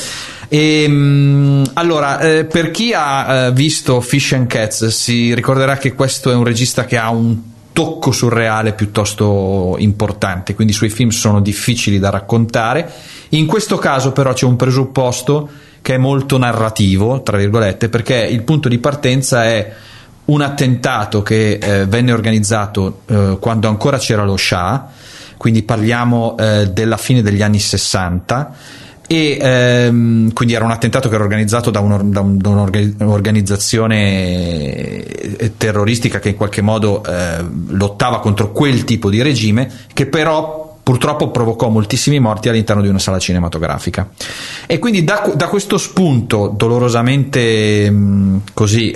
ok. Allora, per chi ha visto Fish and Cats si ricorderà che questo è un regista che ha un tocco surreale piuttosto importante, quindi i suoi film sono difficili da raccontare. In questo caso però c'è un presupposto che è molto narrativo, tra virgolette, perché il punto di partenza è un attentato che venne organizzato quando ancora c'era lo Shah, quindi parliamo della fine degli anni 60, e quindi era un attentato che era organizzato da un'organizzazione terroristica che in qualche modo lottava contro quel tipo di regime, che però purtroppo provocò moltissimi morti all'interno di una sala cinematografica. E quindi da questo spunto dolorosamente così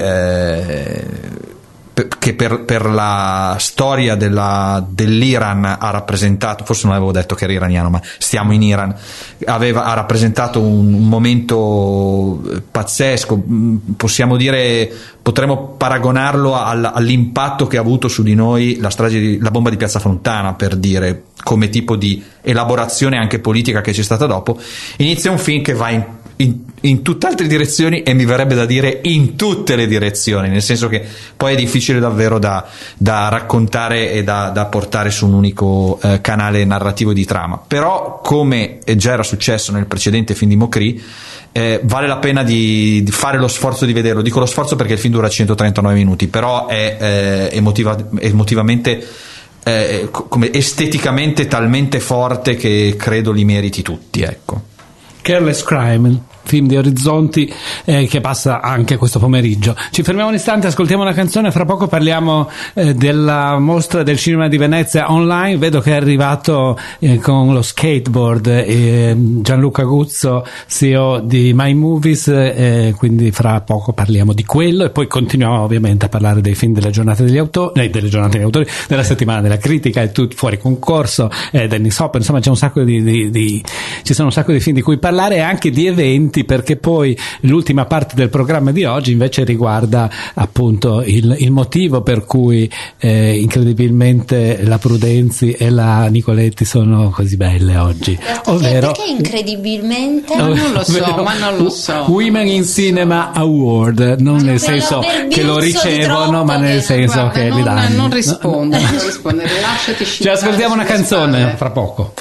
che per la storia dell'Iran ha rappresentato, forse non avevo detto che era iraniano, ma stiamo in Iran, ha rappresentato un momento pazzesco. Possiamo dire, potremmo paragonarlo all'impatto che ha avuto su di noi la bomba di Piazza Fontana, per dire, come tipo di elaborazione anche politica che c'è stata dopo. Inizia un film che va in tutt'altre direzioni, e mi verrebbe da dire in tutte le direzioni, nel senso che poi è difficile davvero da raccontare e da portare su un unico canale narrativo di trama. Però, come già era successo nel precedente film di Mokri, vale la pena di fare lo sforzo di vederlo. Dico lo sforzo perché il film dura 139 minuti, però è emotivamente come esteticamente talmente forte che credo li meriti tutti, ecco. Careless Crime, film di Orizzonti che passa anche questo pomeriggio. Ci fermiamo un istante, ascoltiamo una canzone, fra poco parliamo della mostra del cinema di Venezia online. Vedo che è arrivato con lo skateboard Gianluca Guzzo, CEO di My Movies, quindi fra poco parliamo di quello, e poi continuiamo ovviamente a parlare dei film delle giornate degli autori, della settimana della critica, e tutto fuori concorso, Dennis Hopper, insomma c'è un sacco ci sono un sacco di film di cui parlare, e anche di eventi, perché poi l'ultima parte del programma di oggi invece riguarda appunto il motivo per cui incredibilmente la Prudenzi e la Nicoletti sono così belle oggi, ovvero perché incredibilmente non lo so Women in Cinema Award, non nel senso che lo ricevono, ma nel senso che li danno. Non risponde, lasciati ci ascoltiamo una canzone fra poco.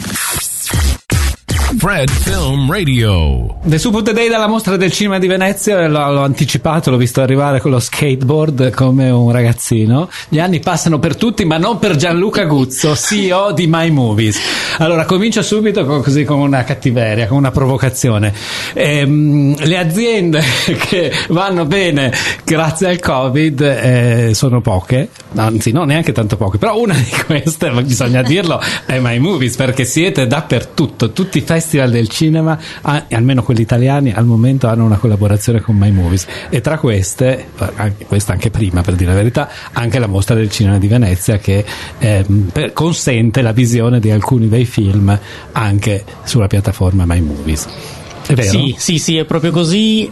Fred Film Radio. The Soup of the Day dalla mostra del cinema di Venezia, l'ho anticipato, l'ho visto arrivare con lo skateboard come un ragazzino. Gli anni passano per tutti, ma non per Gianluca Guzzo, CEO di My Movies. Allora comincio subito con una cattiveria, con una provocazione. Le aziende che vanno bene grazie al Covid sono poche, anzi no, neanche tanto poche, però una di queste, bisogna dirlo, è My Movies, perché siete dappertutto, tutti i festival festival del cinema, almeno quelli italiani al momento hanno una collaborazione con My Movies, e tra queste anche prima, per dire la verità, anche la mostra del cinema di Venezia, che consente la visione di alcuni dei film anche sulla piattaforma My Movies. È vero? Sì, è proprio così.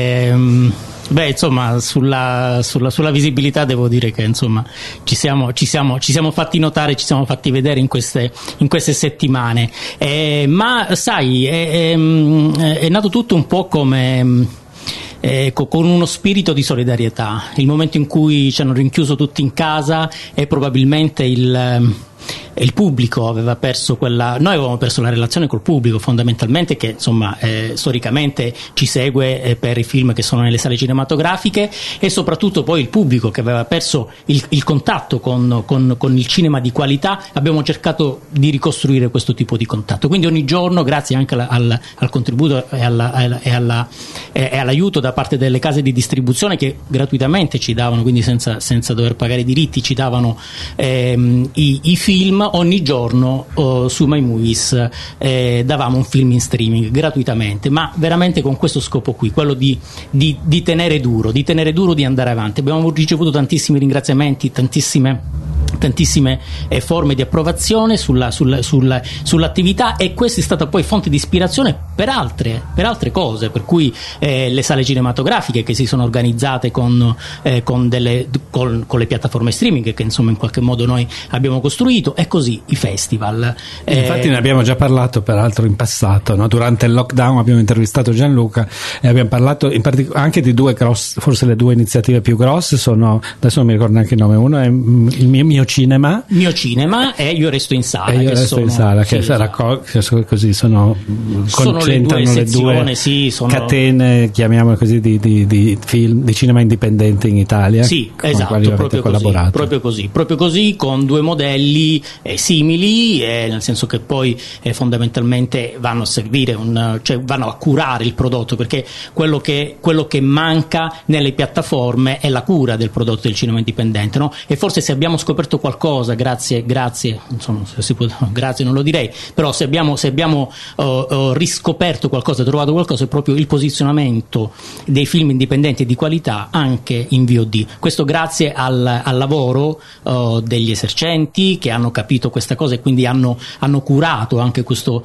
Beh, insomma, sulla visibilità devo dire che insomma ci siamo fatti notare, ci siamo fatti vedere in queste settimane, ma sai, è nato tutto un po' come con uno spirito di solidarietà. Il momento in cui ci hanno rinchiuso tutti in casa, e probabilmente il pubblico aveva perso noi avevamo perso la relazione col pubblico, fondamentalmente, che insomma storicamente ci segue per i film che sono nelle sale cinematografiche, e soprattutto poi il pubblico che aveva perso il contatto con il cinema di qualità. Abbiamo cercato di ricostruire questo tipo di contatto, quindi ogni giorno, grazie anche al contributo e all'aiuto da parte delle case di distribuzione, che gratuitamente ci davano, quindi senza dover pagare i diritti, ci davano i film. Ogni giorno su My Movies davamo un film in streaming gratuitamente, ma veramente con questo scopo qui, quello di tenere duro, di andare avanti. Abbiamo ricevuto tantissimi ringraziamenti, tantissime forme di approvazione sull'attività, e questa è stata poi fonte di ispirazione per altre cose, per cui le sale cinematografiche che si sono organizzate con le piattaforme streaming che insomma in qualche modo noi abbiamo costruito, e così i festival. Infatti ne abbiamo già parlato peraltro in passato, no? Durante il lockdown abbiamo intervistato Gianluca e abbiamo parlato anche di forse le due iniziative più grosse sono, adesso non mi ricordo neanche il nome, uno è il mio cinema, e Io resto in sala, che così concentrano le due catene, chiamiamole così, di film di cinema indipendente in Italia, con i quali avete collaborato. Proprio così, con due modelli simili, nel senso che poi fondamentalmente vanno a servire cioè vanno a curare il prodotto, perché quello che manca nelle piattaforme è la cura del prodotto del cinema indipendente, no? E forse se abbiamo scoperto qualcosa, grazie, insomma, se si può, grazie non lo direi, però se abbiamo riscoperto qualcosa, trovato qualcosa, è proprio il posizionamento dei film indipendenti e di qualità anche in VOD. Questo grazie al lavoro degli esercenti, che hanno capito questa cosa e quindi hanno curato anche queste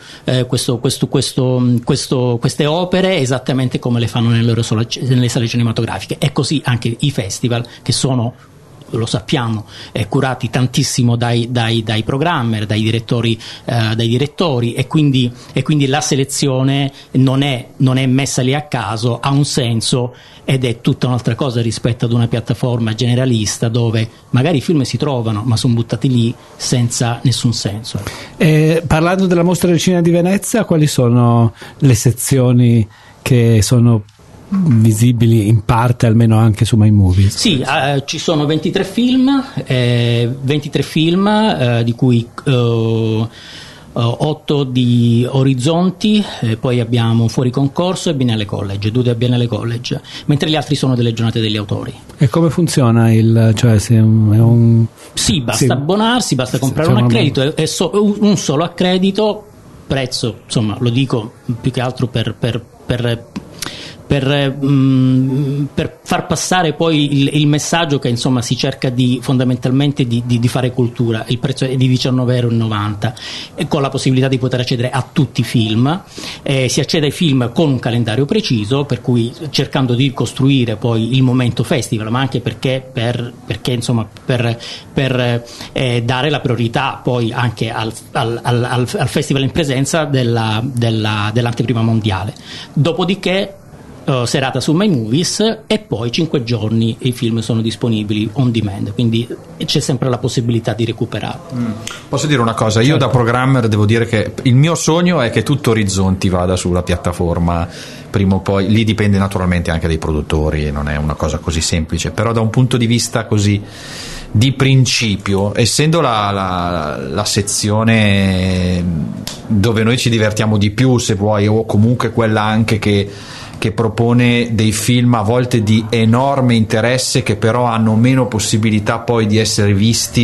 opere esattamente come le fanno nelle sale cinematografiche. E così anche i festival, che sono, lo sappiamo, curati tantissimo dai programmer, dai direttori, e quindi la selezione non è messa lì a caso, ha un senso, ed è tutta un'altra cosa rispetto ad una piattaforma generalista dove magari i film si trovano ma sono buttati lì senza nessun senso. Parlando della mostra del cinema di Venezia, quali sono le sezioni che sono visibili in parte almeno anche su My Movies? Sì, ci sono 23 film, di cui 8 di Orizzonti, poi abbiamo Fuori Concorso e Biennale College, 2 da Biennale College, mentre gli altri sono delle giornate degli autori. E come funziona basta abbonarsi, basta comprare un accredito, è un solo accredito, prezzo, insomma, lo dico più che altro per far passare poi il messaggio che insomma si cerca fondamentalmente di fare cultura. Il prezzo è di €19,90 e con la possibilità di poter accedere a tutti i film. Si accede ai film con un calendario preciso, per cui cercando di costruire poi il momento festival, ma anche perché insomma per dare la priorità poi anche al festival in presenza dell'anteprima mondiale. Dopodiché serata su My Movies, e poi 5 giorni i film sono disponibili on demand, quindi c'è sempre la possibilità di recuperare. Posso dire una cosa? Io da programmer devo dire che il mio sogno è che tutto Orizzonti vada sulla piattaforma prima o poi. Lì dipende naturalmente anche dai produttori, non è una cosa così semplice, però da un punto di vista così di principio, essendo la sezione dove noi ci divertiamo di più, se vuoi, o comunque quella anche che propone dei film a volte di enorme interesse, che però hanno meno possibilità poi di essere visti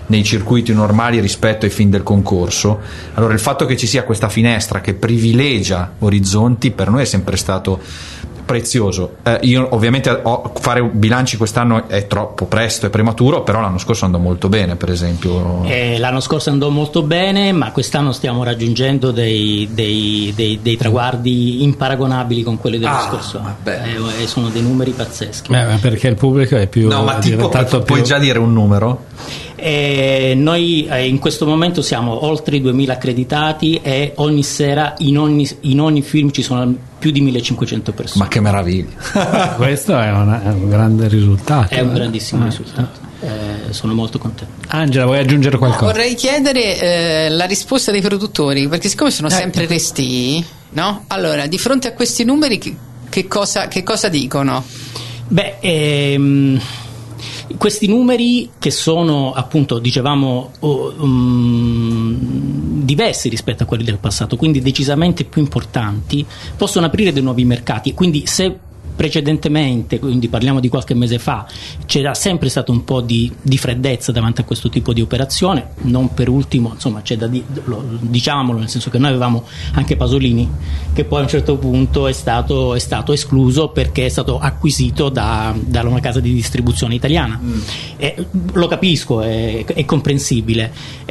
nei circuiti normali rispetto ai film del concorso. Allora il fatto che ci sia questa finestra che privilegia orizzonti per noi è sempre stato prezioso. Io ovviamente fare bilanci quest'anno è troppo presto, è prematuro, però l'anno scorso andò molto bene, per esempio. L'anno scorso andò molto bene, ma quest'anno stiamo raggiungendo dei traguardi imparagonabili con quelli dello scorso anno. Sono dei numeri pazzeschi. Perché il pubblico è più... No, ma tipo, puoi già dire un numero? Noi in questo momento siamo oltre i 2000 accreditati e ogni sera in ogni film ci sono più di 1500 persone. Ma che meraviglia! Questo è un grande risultato. È un grandissimo risultato. Sono molto contento. Angela, vuoi aggiungere qualcosa? Vorrei chiedere la risposta dei produttori, perché siccome sono sempre restii, no? Allora, di fronte a questi numeri che cosa dicono? Questi numeri, che sono appunto, dicevamo, diversi rispetto a quelli del passato, quindi decisamente più importanti, possono aprire dei nuovi mercati. Quindi se precedentemente, quindi parliamo di qualche mese fa, c'era sempre stato un po' di freddezza davanti a questo tipo di operazione, non per ultimo, insomma, c'è da diciamolo, nel senso che noi avevamo anche Pasolini, che poi a un certo punto è stato escluso perché è stato acquisito da una casa di distribuzione italiana. Lo capisco, è comprensibile,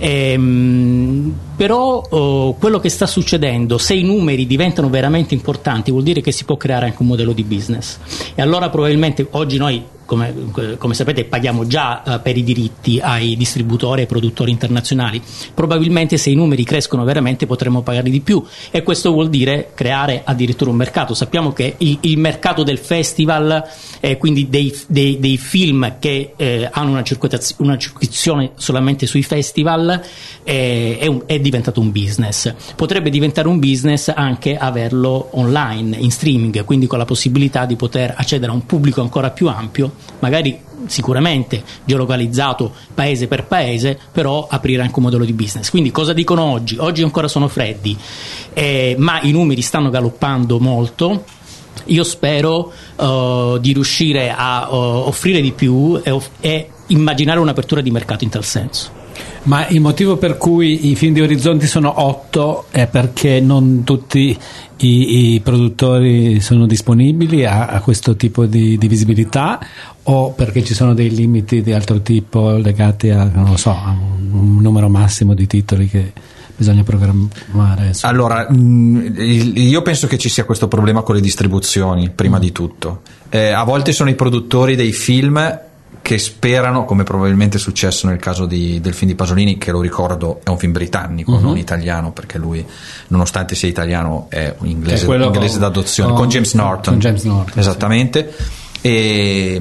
però quello che sta succedendo, se i numeri diventano veramente importanti, vuol dire che si può creare anche un modello di business. E allora probabilmente oggi noi, come sapete, paghiamo già per i diritti ai distributori e ai produttori internazionali. Probabilmente se i numeri crescono veramente potremo pagare di più, e questo vuol dire creare addirittura un mercato. Sappiamo che il mercato del festival, quindi dei film che hanno una circuizione solamente sui festival, è diventato un business. Potrebbe diventare un business anche averlo online, in streaming, quindi con la possibilità di poter accedere a un pubblico ancora più ampio, magari sicuramente geolocalizzato paese per paese, però aprire anche un modello di business. Quindi cosa dicono oggi? Oggi ancora sono freddi, ma i numeri stanno galoppando molto. Io spero di riuscire a offrire di più e immaginare un'apertura di mercato in tal senso. Ma il motivo per cui i film di Orizzonti sono 8 è perché non tutti i produttori sono disponibili a questo tipo di visibilità, o perché ci sono dei limiti di altro tipo legati a, non lo so, a un numero massimo di titoli che bisogna programmare? Allora, io penso che ci sia questo problema con le distribuzioni, prima di tutto. A volte sono i produttori dei film che sperano, come probabilmente è successo nel caso del film di Pasolini, che lo ricordo è un film britannico, non italiano, perché lui, nonostante sia italiano, è un inglese d'adozione, con James Norton. Esattamente. Sì. E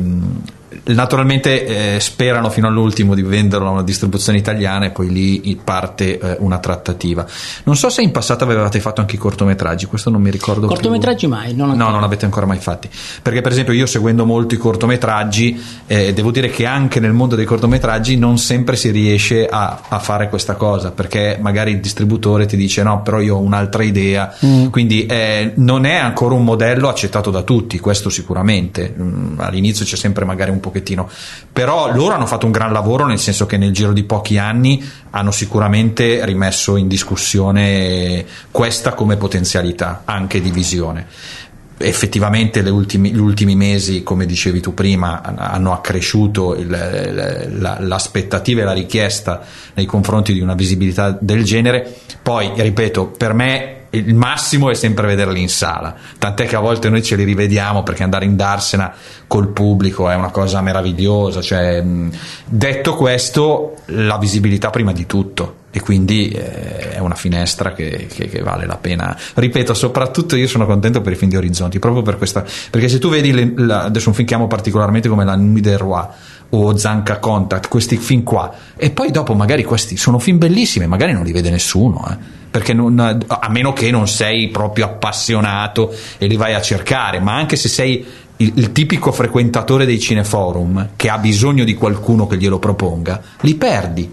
naturalmente sperano fino all'ultimo di venderlo a una distribuzione italiana, e poi lì parte una trattativa. Non so se in passato avevate fatto anche i cortometraggi, questo non mi ricordo. Cortometraggi più. Mai? No, non avete ancora mai fatti, perché per esempio io, seguendo molto i cortometraggi, devo dire che anche nel mondo dei cortometraggi non sempre si riesce a fare questa cosa, perché magari il distributore ti dice no, però io ho un'altra idea, quindi non è ancora un modello accettato da tutti, questo sicuramente. All'inizio c'è sempre magari un pochettino, però loro hanno fatto un gran lavoro, nel senso che nel giro di pochi anni hanno sicuramente rimesso in discussione questa come potenzialità anche di visione. Effettivamente gli ultimi mesi, come dicevi tu prima, hanno accresciuto l'aspettativa e la richiesta nei confronti di una visibilità del genere. Poi, ripeto, per me il massimo è sempre vederli in sala, tant'è che a volte noi ce li rivediamo, perché andare in darsena col pubblico è una cosa meravigliosa. Cioè, detto questo, la visibilità prima di tutto, e quindi è una finestra che vale la pena. Ripeto, soprattutto io sono contento per i film di Orizzonti, proprio per questa, perché se tu vedi adesso un film che amo particolarmente come La Nuit des Rois o Zanca Contact, questi film qua, e poi dopo magari questi sono film bellissimi, magari non li vede nessuno, perché a meno che non sei proprio appassionato e li vai a cercare, ma anche se sei il tipico frequentatore dei cineforum che ha bisogno di qualcuno che glielo proponga, li perdi,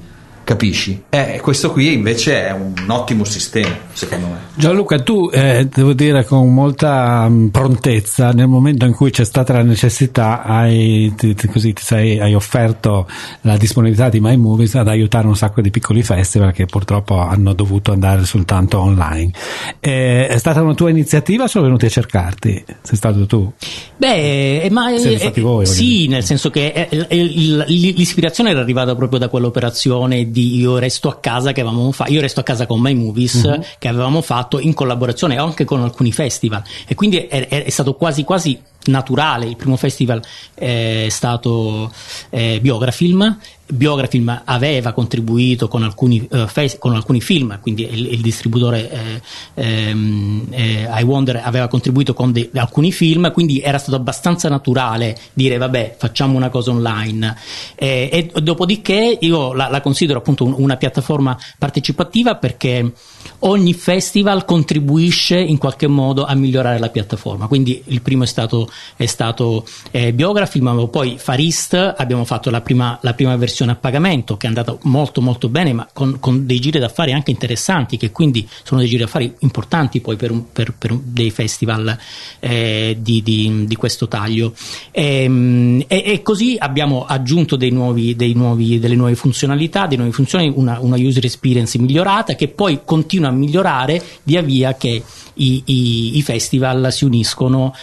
capisci? Questo qui invece è un ottimo sistema, secondo me. Gianluca, tu devo dire con molta prontezza, nel momento in cui c'è stata la necessità, hai offerto la disponibilità di My Movies ad aiutare un sacco di piccoli festival che purtroppo hanno dovuto andare soltanto online. È stata una tua iniziativa o sono venuti a cercarti? Sei stato tu? Siete stati voi? Sì, nel senso che l'ispirazione era arrivata proprio da quell'operazione di Io resto a casa che avevamo fatto. Io resto a casa con My Movies, che avevamo fatto in collaborazione anche con alcuni festival, e quindi è stato quasi naturale. Il primo festival è stato Biografilm. Biografilm aveva contribuito con alcuni film, quindi il distributore iWonder aveva contribuito con alcuni film, quindi era stato abbastanza naturale dire vabbè, facciamo una cosa online, e dopodiché io la considero appunto una piattaforma partecipativa, perché ogni festival contribuisce in qualche modo a migliorare la piattaforma. Quindi il primo è stato Biografilm, ma poi Far East abbiamo fatto la prima versione a pagamento, che è andata molto molto bene, ma con dei giri d'affari anche interessanti, che quindi sono dei giri d'affari importanti poi per dei festival di questo taglio, e così abbiamo aggiunto delle nuove funzionalità, delle nuove funzioni, una user experience migliorata, che poi continua a migliorare via via che i festival si uniscono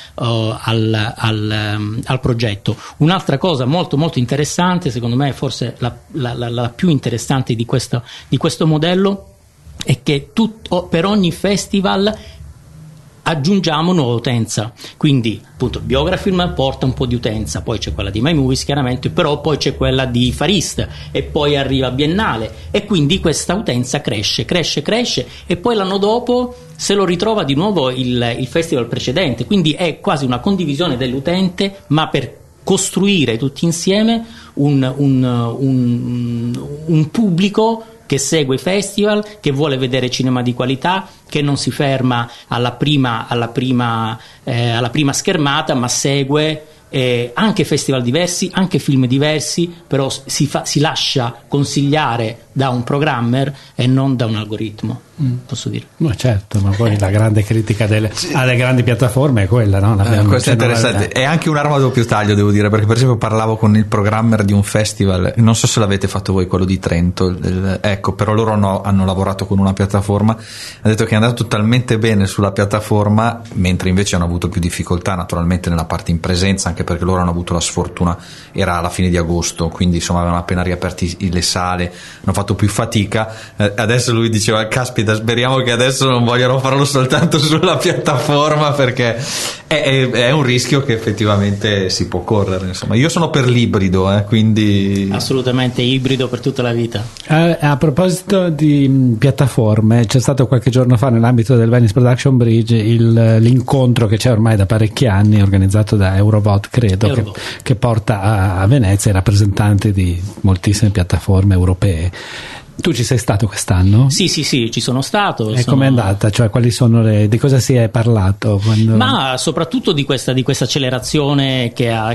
al progetto. Un'altra cosa molto molto interessante, secondo me forse la più interessante di questo modello, è che per ogni festival aggiungiamo nuova utenza. Quindi appunto Biografilm porta un po' di utenza, poi c'è quella di My Movies chiaramente, però poi c'è quella di Far East, e poi arriva Biennale, e quindi questa utenza cresce, e poi l'anno dopo se lo ritrova di nuovo il festival precedente. Quindi è quasi una condivisione dell'utente, ma per costruire tutti insieme un pubblico che segue i festival, che vuole vedere cinema di qualità, che non si ferma alla prima schermata, ma segue anche festival diversi, anche film diversi, però si lascia consigliare da un programmer e non da un algoritmo, posso dire. Ma certo, ma poi la grande critica alle grandi piattaforme è quella, no? Questo è interessante, è anche un'arma a doppio taglio, devo dire, perché per esempio parlavo con il programmer di un festival, non so se l'avete fatto voi, quello di Trento, ecco, però loro hanno lavorato con una piattaforma, ha detto che è andato talmente bene sulla piattaforma, mentre invece hanno avuto più difficoltà naturalmente nella parte in presenza, anche perché loro hanno avuto la sfortuna, era alla fine di agosto, quindi insomma avevano appena riaperti le sale, hanno fatto più fatica. Adesso lui diceva caspita, speriamo che adesso non vogliano farlo soltanto sulla piattaforma, perché è un rischio che effettivamente si può correre, insomma. Io sono per l'ibrido, quindi assolutamente ibrido per tutta la vita. A proposito di piattaforme, c'è stato qualche giorno fa nell'ambito del Venice Production Bridge l'incontro che c'è ormai da parecchi anni, organizzato da Eurovot, credo, che porta a Venezia i rappresentanti di moltissime piattaforme europee. Tu ci sei stato quest'anno? Sì, ci sono stato. E com'è andata? Cioè, quali sono di cosa si è parlato? Ma soprattutto di questa accelerazione che ha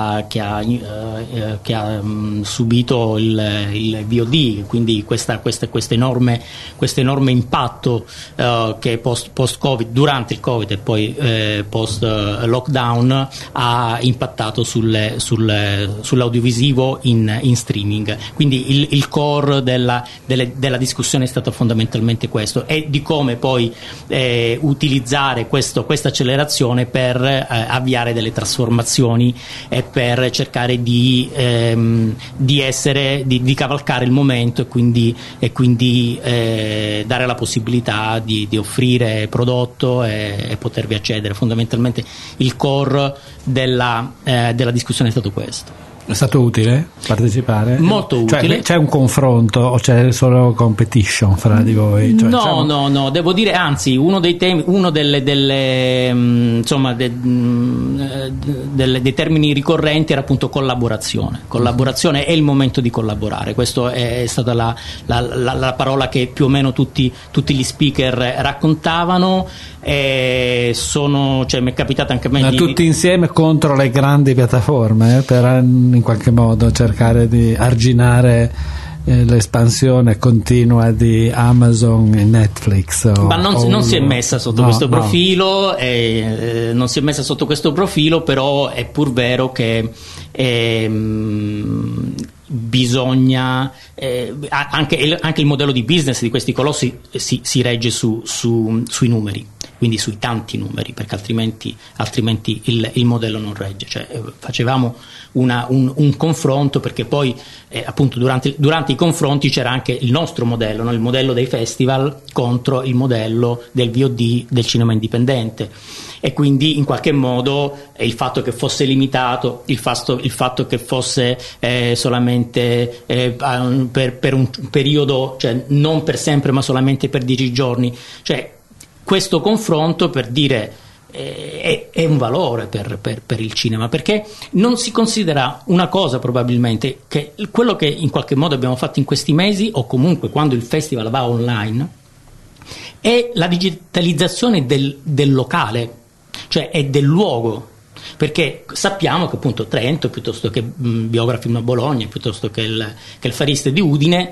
subito il VOD, quindi questo enorme impatto che post-Covid, durante il Covid e poi post-lockdown ha impattato sull'audiovisivo in streaming. Quindi il core della discussione è stato fondamentalmente questo, e di come poi utilizzare questa accelerazione per avviare delle trasformazioni e per cercare di cavalcare il momento e quindi dare la possibilità di offrire prodotto e potervi accedere. Fondamentalmente il core della discussione è stato questo. È stato utile partecipare? Molto utile. Cioè, c'è un confronto o c'è solo competition fra di voi? Cioè, no, devo dire, anzi, uno dei temi, dei termini ricorrenti era appunto collaborazione. Collaborazione è il momento di collaborare. Questa è stata la parola che più o meno tutti gli speaker raccontavano. Mi è capitato anche a me tutti insieme contro le grandi piattaforme per in qualche modo cercare di arginare l'espansione continua di Amazon e Netflix. Ma non si è messa sotto questo profilo, non si è messa sotto questo profilo, però è pur vero che bisogna anche il modello di business di questi colossi si regge sui numeri, quindi sui tanti numeri, perché altrimenti il modello non regge. Cioè, facevamo un confronto, perché poi appunto durante i confronti c'era anche il nostro modello, no? Il modello dei festival contro il modello del VOD del cinema indipendente, e quindi in qualche modo il fatto che fosse limitato, il fatto che fosse solamente per un periodo, cioè non per sempre ma solamente per 10 giorni, cioè questo confronto, per dire, è un valore per il cinema, perché non si considera una cosa, probabilmente, che quello che in qualche modo abbiamo fatto in questi mesi, o comunque quando il festival va online, è la digitalizzazione del locale, cioè è del luogo, perché sappiamo che appunto Trento, piuttosto che Biografilm a Bologna, piuttosto che il Fariste di Udine,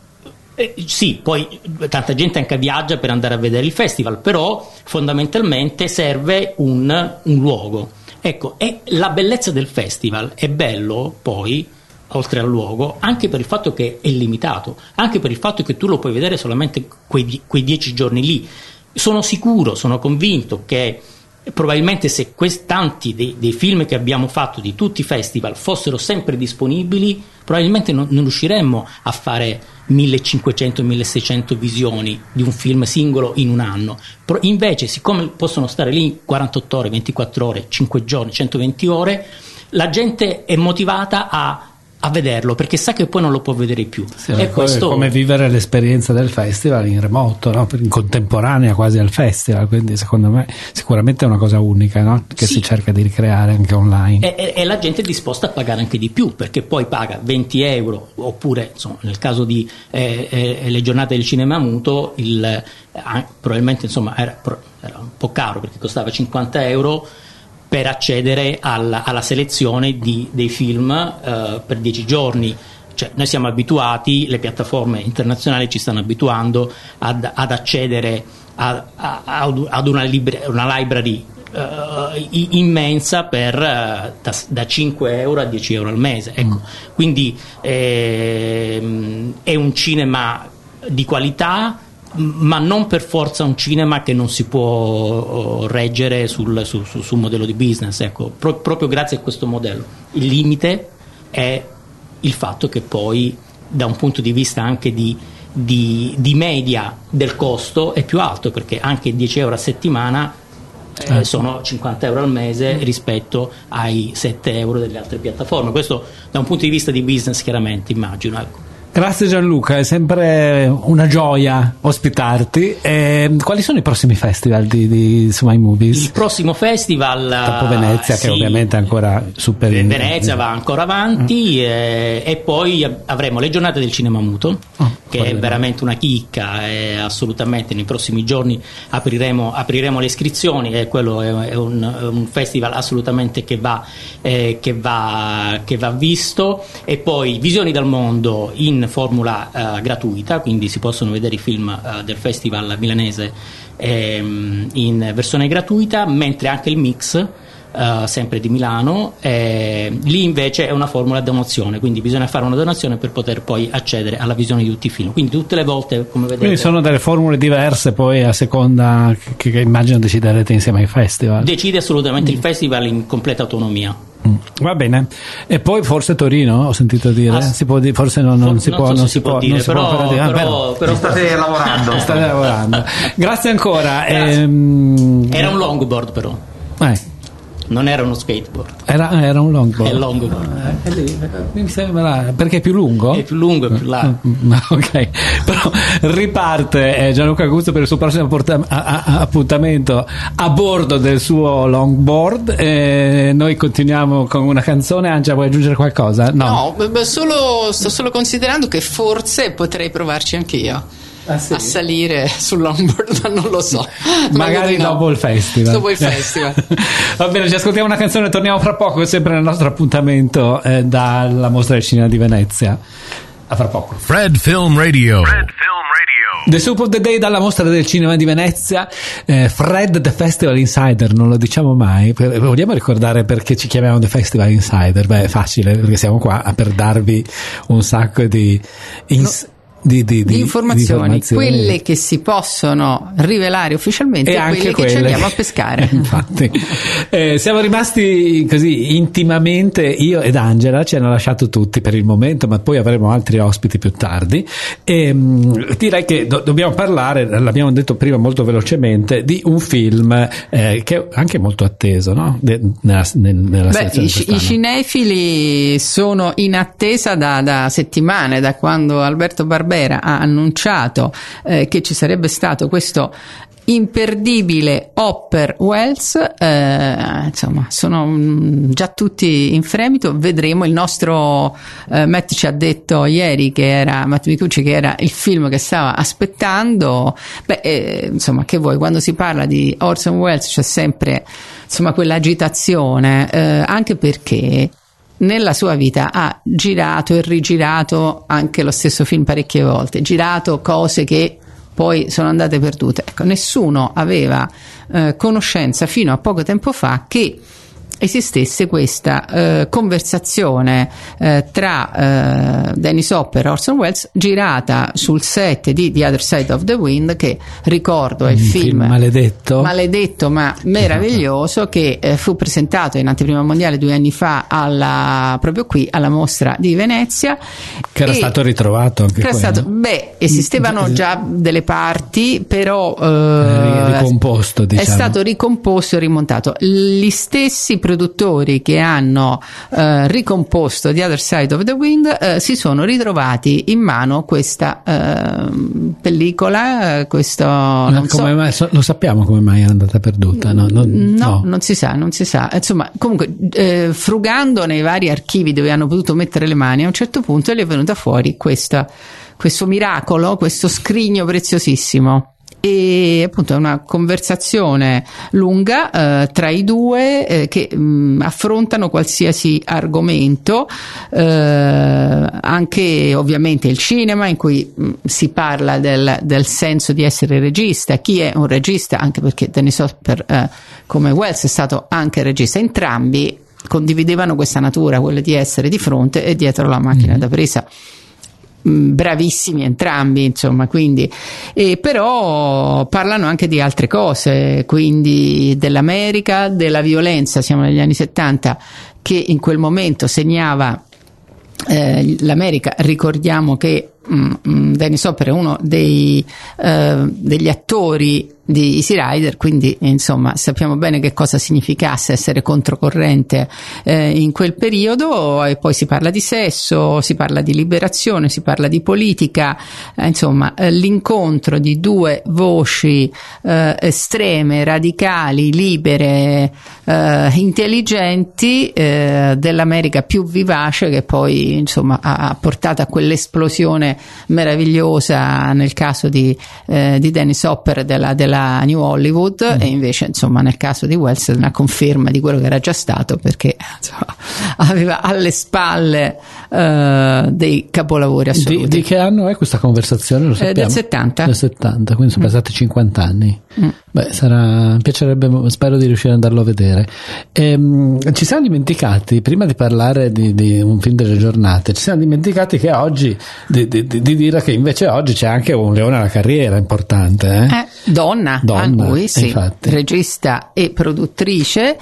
sì, poi tanta gente anche viaggia per andare a vedere il festival, però fondamentalmente serve un luogo. Ecco, e la bellezza del festival è bello poi, oltre al luogo, anche per il fatto che è limitato, anche per il fatto che tu lo puoi vedere solamente quei 10 giorni lì. Sono sicuro, sono convinto che probabilmente se tanti dei film che abbiamo fatto di tutti i festival fossero sempre disponibili, probabilmente non riusciremmo a fare 1500-1600 visioni di un film singolo in un anno. Invece, siccome possono stare lì 48 ore, 24 ore, 5 giorni, 120 ore, la gente è motivata a vederlo, perché sa che poi non lo può vedere più. Sì, e questo è come vivere l'esperienza del festival in remoto, no? In contemporanea quasi al festival, quindi secondo me sicuramente è una cosa unica, no? Che si cerca di ricreare anche online, e la gente è disposta a pagare anche di più, perché poi paga 20 euro, oppure insomma, nel caso di le giornate del cinema muto probabilmente insomma era un po' caro, perché costava 50 euro per accedere alla selezione dei film per 10 giorni. Cioè, noi siamo abituati, le piattaforme internazionali ci stanno abituando ad accedere ad una library immensa da 5 euro a 10 euro al mese. Ecco. Quindi è un cinema di qualità, ma non per forza un cinema che non si può reggere sul modello di business. Ecco, proprio grazie a questo modello. Il limite è il fatto che poi, da un punto di vista anche di media del costo, è più alto, perché anche 10 euro a settimana sono 50 euro al mese rispetto ai 7 euro delle altre piattaforme. Questo da un punto di vista di business, chiaramente, immagino. Ecco. Grazie Gianluca, è sempre una gioia ospitarti. Quali sono i prossimi festival di su My Movies? Il prossimo festival, dopo Venezia, che ovviamente è ancora super Venezia va ancora avanti, e poi avremo le giornate del cinema muto, che è veramente una chicca, e assolutamente nei prossimi giorni apriremo le iscrizioni, e quello è un festival assolutamente che va visto. E poi Visioni dal mondo in formula gratuita, quindi si possono vedere i film del festival milanese in versione gratuita, mentre anche il Mix, sempre di Milano, lì invece è una formula donazione, quindi bisogna fare una donazione per poter poi accedere alla visione di tutti i film. Quindi tutte le volte, come vedete, quindi sono delle formule diverse poi a seconda che immagino deciderete insieme ai festival. Decide assolutamente il festival in completa autonomia. Va bene. E poi forse Torino, ho sentito dire, si può dire, forse non si può dire, però state lavorando. Grazie ancora. Grazie. Era un longboard, però non era uno skateboard, era un longboard. È longboard. Mi sembra, perché è più lungo? È più lungo e più largo. Ok, però riparte Gianluca Guzzo per il suo prossimo appuntamento a bordo del suo longboard. Noi continuiamo con una canzone. Angela, vuoi aggiungere qualcosa? No, sto solo considerando che forse potrei provarci anche io. A salire sul longboard, ma non lo so. Magari dopo il festival. Va bene, ci ascoltiamo una canzone e torniamo fra poco, sempre nel nostro appuntamento dalla Mostra del Cinema di Venezia. A fra poco. Fred Film Radio. The Soup of the Day dalla Mostra del Cinema di Venezia. Fred the Festival Insider, non lo diciamo mai. Vogliamo ricordare perché ci chiamiamo The Festival Insider? Beh, è facile, perché siamo qua per darvi un sacco di informazioni, quelle che si possono rivelare ufficialmente e anche quelle che ci andiamo a pescare. Infatti siamo rimasti così intimamente, io ed Angela ci hanno lasciato tutti per il momento, ma poi avremo altri ospiti più tardi e direi che dobbiamo parlare, l'abbiamo detto prima molto velocemente, di un film che è anche molto atteso, no? nella i cinefili sono in attesa da settimane, da quando Alberto Barbera ha annunciato che ci sarebbe stato questo imperdibile Hopper Wells. Insomma, sono già tutti in fremito. Vedremo. Il nostro Matt ci ha detto ieri Matt Micucci che era il film che stava aspettando. Insomma, che vuoi, quando si parla di Orson Welles c'è sempre quell'agitazione, anche perché nella sua vita ha girato e rigirato anche lo stesso film parecchie volte, girato cose che poi sono andate perdute. Ecco, nessuno aveva conoscenza fino a poco tempo fa che esistesse questa conversazione tra Dennis Hopper e Orson Welles, girata sul set di The Other Side of the Wind, che ricordo è il film maledetto ma meraviglioso, che fu presentato in anteprima mondiale 2 anni fa proprio qui alla Mostra di Venezia, che era stato ritrovato anche esistevano già delle parti, però ricomposto, diciamo. È stato ricomposto e rimontato. Gli stessi produttori che hanno ricomposto The Other Side of the Wind si sono ritrovati in mano questa pellicola, lo sappiamo come mai è andata perduta? No, non si sa. Insomma, comunque frugando nei vari archivi dove hanno potuto mettere le mani, a un certo punto gli è venuta fuori questo miracolo, questo scrigno preziosissimo. E appunto è una conversazione lunga tra i due che affrontano qualsiasi argomento, anche ovviamente il cinema, in cui si parla del senso di essere regista, chi è un regista, anche perché Dennis Hopper come Wells è stato anche regista. Entrambi condividevano questa natura, quella di essere di fronte e dietro la macchina da presa. Bravissimi entrambi, insomma, quindi però parlano anche di altre cose, quindi dell'America, della violenza. Siamo negli anni 70, che in quel momento segnava l'America. Ricordiamo che Dennis Hopper è uno degli attori di Easy Rider, quindi insomma sappiamo bene che cosa significasse essere controcorrente in quel periodo. E poi si parla di sesso, si parla di liberazione, si parla di politica, insomma l'incontro di due voci estreme, radicali, libere, intelligenti, dell'America più vivace, che poi insomma ha portato a quell'esplosione meravigliosa nel caso di Dennis Hopper della New Hollywood, e invece insomma nel caso di Wells una conferma di quello che era già stato, perché insomma, aveva alle spalle dei capolavori assoluti. Di che anno è questa conversazione? Lo sappiamo? Del 70, quindi sono passati 50 anni. Mi piacerebbe, spero di riuscire ad andarlo a vedere. Ci siamo dimenticati, prima di parlare di un film delle giornate, ci siamo dimenticati che oggi di dire che invece oggi c'è anche un leone alla carriera importante, donna a lui, sì, infatti. Regista e produttrice,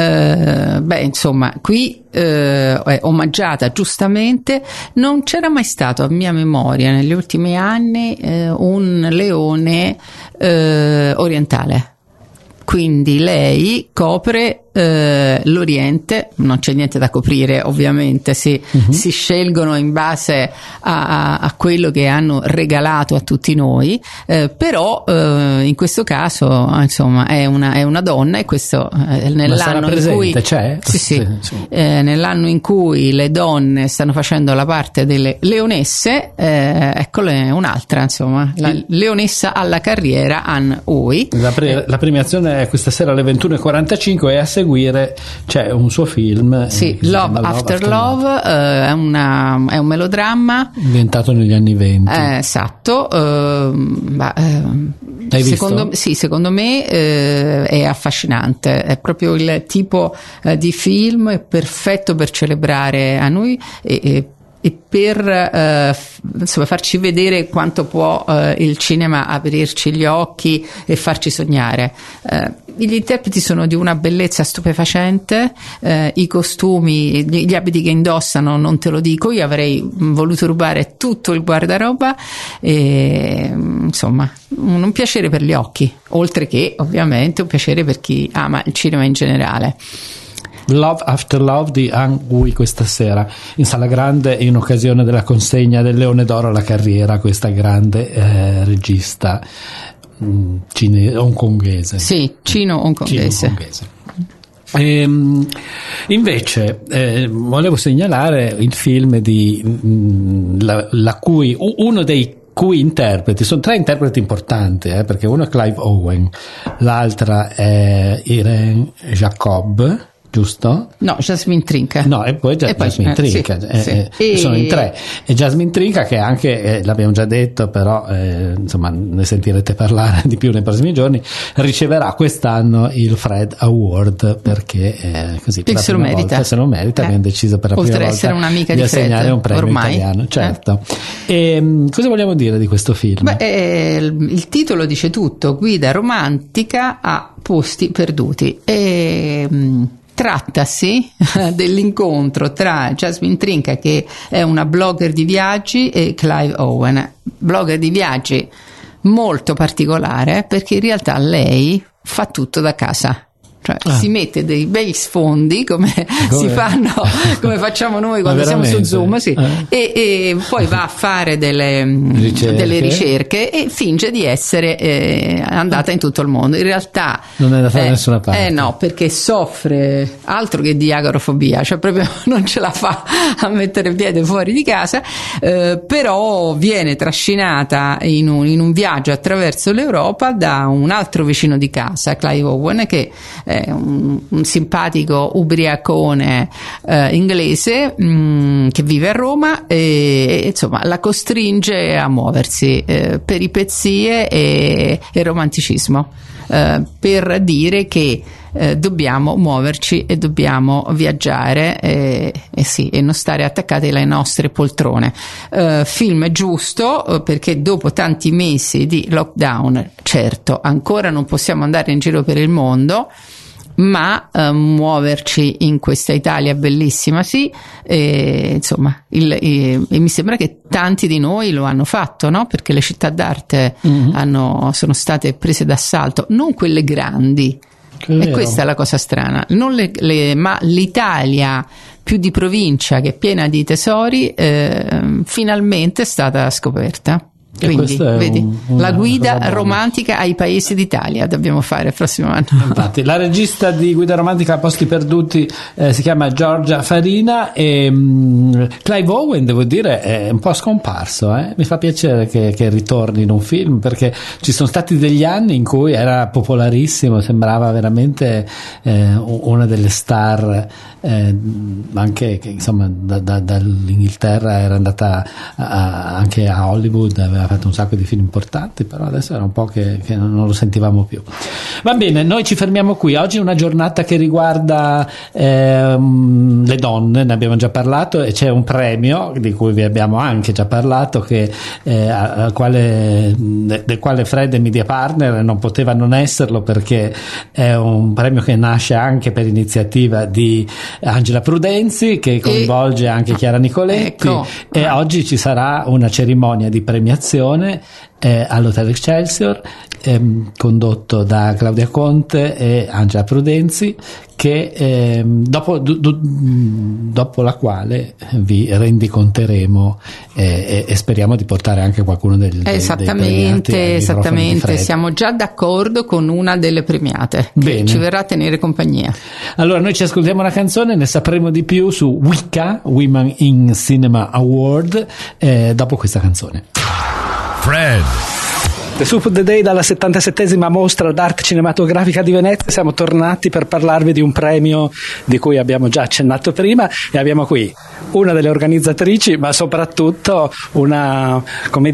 insomma qui è omaggiata giustamente. Non c'era mai stato a mia memoria negli ultimi anni un leone orientale, quindi lei copre l'Oriente. Non c'è niente da coprire, ovviamente si scelgono in base a quello che hanno regalato a tutti noi, però in questo caso insomma è una donna, e questo nell'anno in cui nell'anno in cui le donne stanno facendo la parte delle leonesse, eccole un'altra, insomma, la leonessa alla carriera, Anne Hui. La premiazione è questa sera alle 21:45 e a seguire seguire c'è un suo film, Love After Love, è un melodramma ambientato negli anni 20. Esatto. L'hai visto? Secondo me è affascinante, è proprio il tipo di film perfetto per celebrare a noi e per farci vedere quanto può il cinema aprirci gli occhi e farci sognare. Gli interpreti sono di una bellezza stupefacente, i costumi, gli abiti che indossano non te lo dico, io avrei voluto rubare tutto il guardaroba, insomma un piacere per gli occhi, oltre che ovviamente un piacere per chi ama il cinema in generale. Love After Love di Anh Ui questa sera in Sala Grande in occasione della consegna del Leone d'Oro alla carriera, questa grande regista hongkongese. Sì, cino-hongkongese. Invece volevo segnalare il film di la cui uno dei cui interpreti, sono 3 interpreti importanti, perché uno è Clive Owen, l'altra è Irene Jacob, giusto? No, Jasmine Trinca. No, e poi Jasmine Trinca. Sono in 3. E Jasmine Trinca, che anche, l'abbiamo già detto, però insomma ne sentirete parlare di più nei prossimi giorni, riceverà quest'anno il Fred Award perché così per la prima volta se lo merita. Abbiamo deciso per la prima volta essere un'amica di assegnare Fred, un premio ormai. Italiano. Certo. E cosa vogliamo dire di questo film? Il titolo dice tutto: guida romantica a posti perduti. Trattasi dell'incontro tra Jasmine Trinca, che è una blogger di viaggi, e Clive Owen, blogger di viaggi molto particolare, perché in realtà lei fa tutto da casa. Cioè si mette dei bei sfondi come si fanno, come facciamo noi quando siamo su Zoom, e poi va a fare delle ricerche e finge di essere andata in tutto il mondo. In realtà non è da fare da nessuna parte. No, perché soffre altro che di agorafobia, cioè proprio non ce la fa a mettere piede fuori di casa, però viene trascinata in un viaggio attraverso l'Europa da un altro vicino di casa, Clive Owen, che un simpatico ubriacone inglese che vive a Roma e insomma la costringe a muoversi, peripezie e romanticismo, per dire che dobbiamo muoverci e dobbiamo viaggiare e non stare attaccati alle nostre poltrone. Film giusto, perché dopo tanti mesi di lockdown, certo ancora non possiamo andare in giro per il mondo, ma muoverci in questa Italia bellissima insomma mi sembra che tanti di noi lo hanno fatto, no? Perché le città d'arte sono state prese d'assalto, non quelle grandi, e questa è la cosa strana, non ma l'Italia più di provincia, che è piena di tesori, finalmente è stata scoperta. Quindi vedi, la guida romantica ai paesi d'Italia dobbiamo fare il prossimo anno. Infatti, la regista di Guida romantica a posti perduti si chiama Giorgia Farina, e Clive Owen, devo dire, è un po' scomparso. Mi fa piacere che ritorni in un film, perché ci sono stati degli anni in cui era popolarissimo, sembrava veramente una delle star, anche che insomma dall'Inghilterra era andata anche a Hollywood, aveva fatto un sacco di film importanti, però adesso era un po' che non lo sentivamo più. Va bene, noi ci fermiamo qui. Oggi è una giornata che riguarda le donne, ne abbiamo già parlato, e c'è un premio di cui vi abbiamo anche già parlato, del quale Fred è media partner, non poteva non esserlo, perché è un premio che nasce anche per iniziativa di Angela Prudenzi, che coinvolge anche Chiara Nicoletti, e oggi ci sarà una cerimonia di premiazione all'Hotel Excelsior, condotto da Claudia Conte e Angela Prudenzi, che dopo la quale vi rendiconteremo e speriamo di portare anche qualcuno dei esattamente, siamo già d'accordo con una delle premiate che ci verrà a tenere compagnia. Allora noi ci ascoltiamo una canzone, ne sapremo di più su WICA, Women in Cinema Award, dopo questa canzone. Fred. The Soup of the Day dalla 77esima mostra d'arte cinematografica di Venezia. Siamo tornati per parlarvi di un premio di cui abbiamo già accennato prima, e abbiamo qui una delle organizzatrici, ma soprattutto una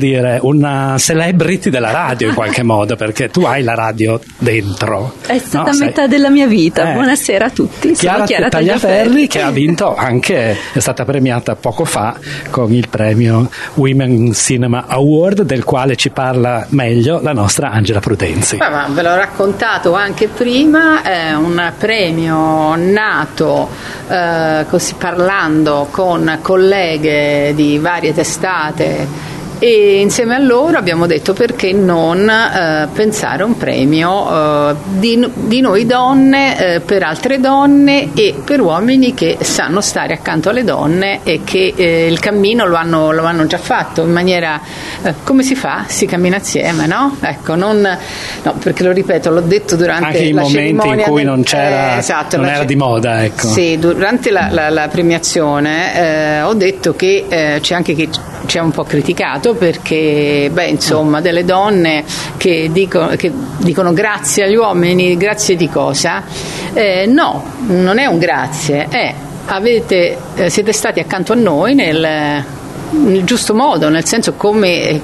celebrity della radio in qualche modo, perché tu hai la radio dentro. È stata metà della mia vita. Buonasera a tutti. Sono Chiara Tagliaferri, che ha vinto anche, è stata premiata poco fa con il premio Women Cinema Award, del quale ci parla meglio la nostra Angela Prudenzi. Ma ve l'ho raccontato anche prima, è un premio nato così parlando con colleghe di varie testate, e insieme a loro abbiamo detto perché non pensare a un premio di noi donne per altre donne e per uomini che sanno stare accanto alle donne e che il cammino lo hanno già fatto in maniera come si fa? Si cammina assieme, no? Ecco, no, perché lo ripeto, l'ho detto durante anche la cerimonia, in momenti in cui non c'era, esatto, non era di moda, ecco. Sì, durante la premiazione ho detto che c'è anche chi ci ha un po' criticato perché delle donne che dicono grazie agli uomini, grazie di cosa? No, non è un grazie, siete stati accanto a noi nel giusto modo, nel senso come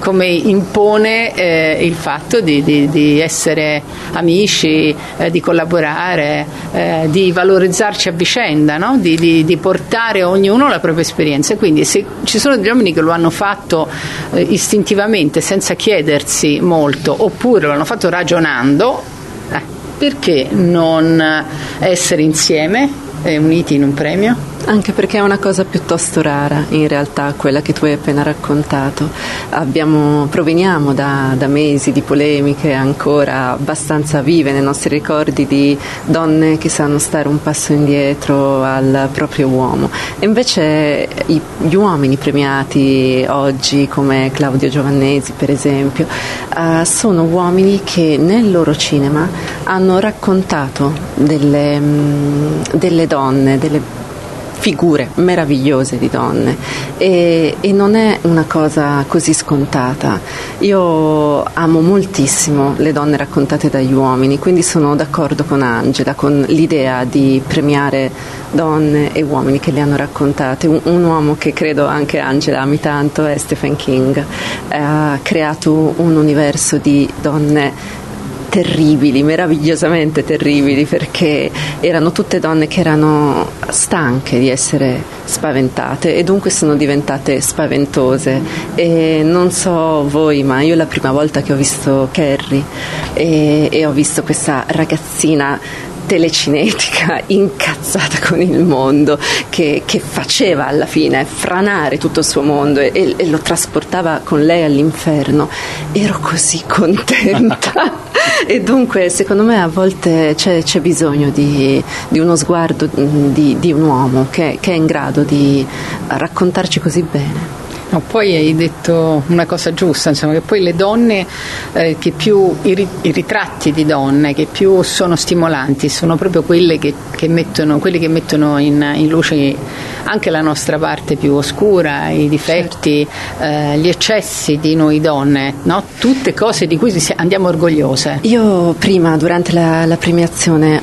impone il fatto di essere amici, di collaborare, di valorizzarci a vicenda, no? di portare ognuno la propria esperienza. Quindi se ci sono degli uomini che lo hanno fatto istintivamente senza chiedersi molto, oppure lo hanno fatto ragionando, perché non essere insieme uniti in un premio? Anche perché è una cosa piuttosto rara, in realtà, quella che tu hai appena raccontato. Proveniamo da mesi di polemiche ancora abbastanza vive nei nostri ricordi di donne che sanno stare un passo indietro al proprio uomo. E invece gli uomini premiati oggi, come Claudio Giovannesi per esempio, sono uomini che nel loro cinema hanno raccontato delle donne, delle figure meravigliose di donne, e non è una cosa così scontata. Io amo moltissimo le donne raccontate dagli uomini, quindi sono d'accordo con Angela con l'idea di premiare donne e uomini che le hanno raccontate. Un uomo che credo anche Angela ami tanto è Stephen King. Ha creato un universo di donne terribili, meravigliosamente terribili, perché erano tutte donne che erano stanche di essere spaventate e dunque sono diventate spaventose. E non so voi, ma io la prima volta che ho visto Carrie e ho visto questa ragazzina telecinetica incazzata con il mondo che faceva alla fine franare tutto il suo mondo e lo trasportava con lei all'inferno, ero così contenta. E dunque secondo me a volte c'è bisogno di uno sguardo di un uomo che è in grado di raccontarci così bene. No, poi hai detto una cosa giusta, insomma, che poi le donne che più i ritratti di donne che più sono stimolanti sono proprio quelle che mettono in luce anche la nostra parte più oscura, i difetti, gli eccessi di noi donne, no? Tutte cose di cui andiamo orgogliose. Io prima, durante la premiazione,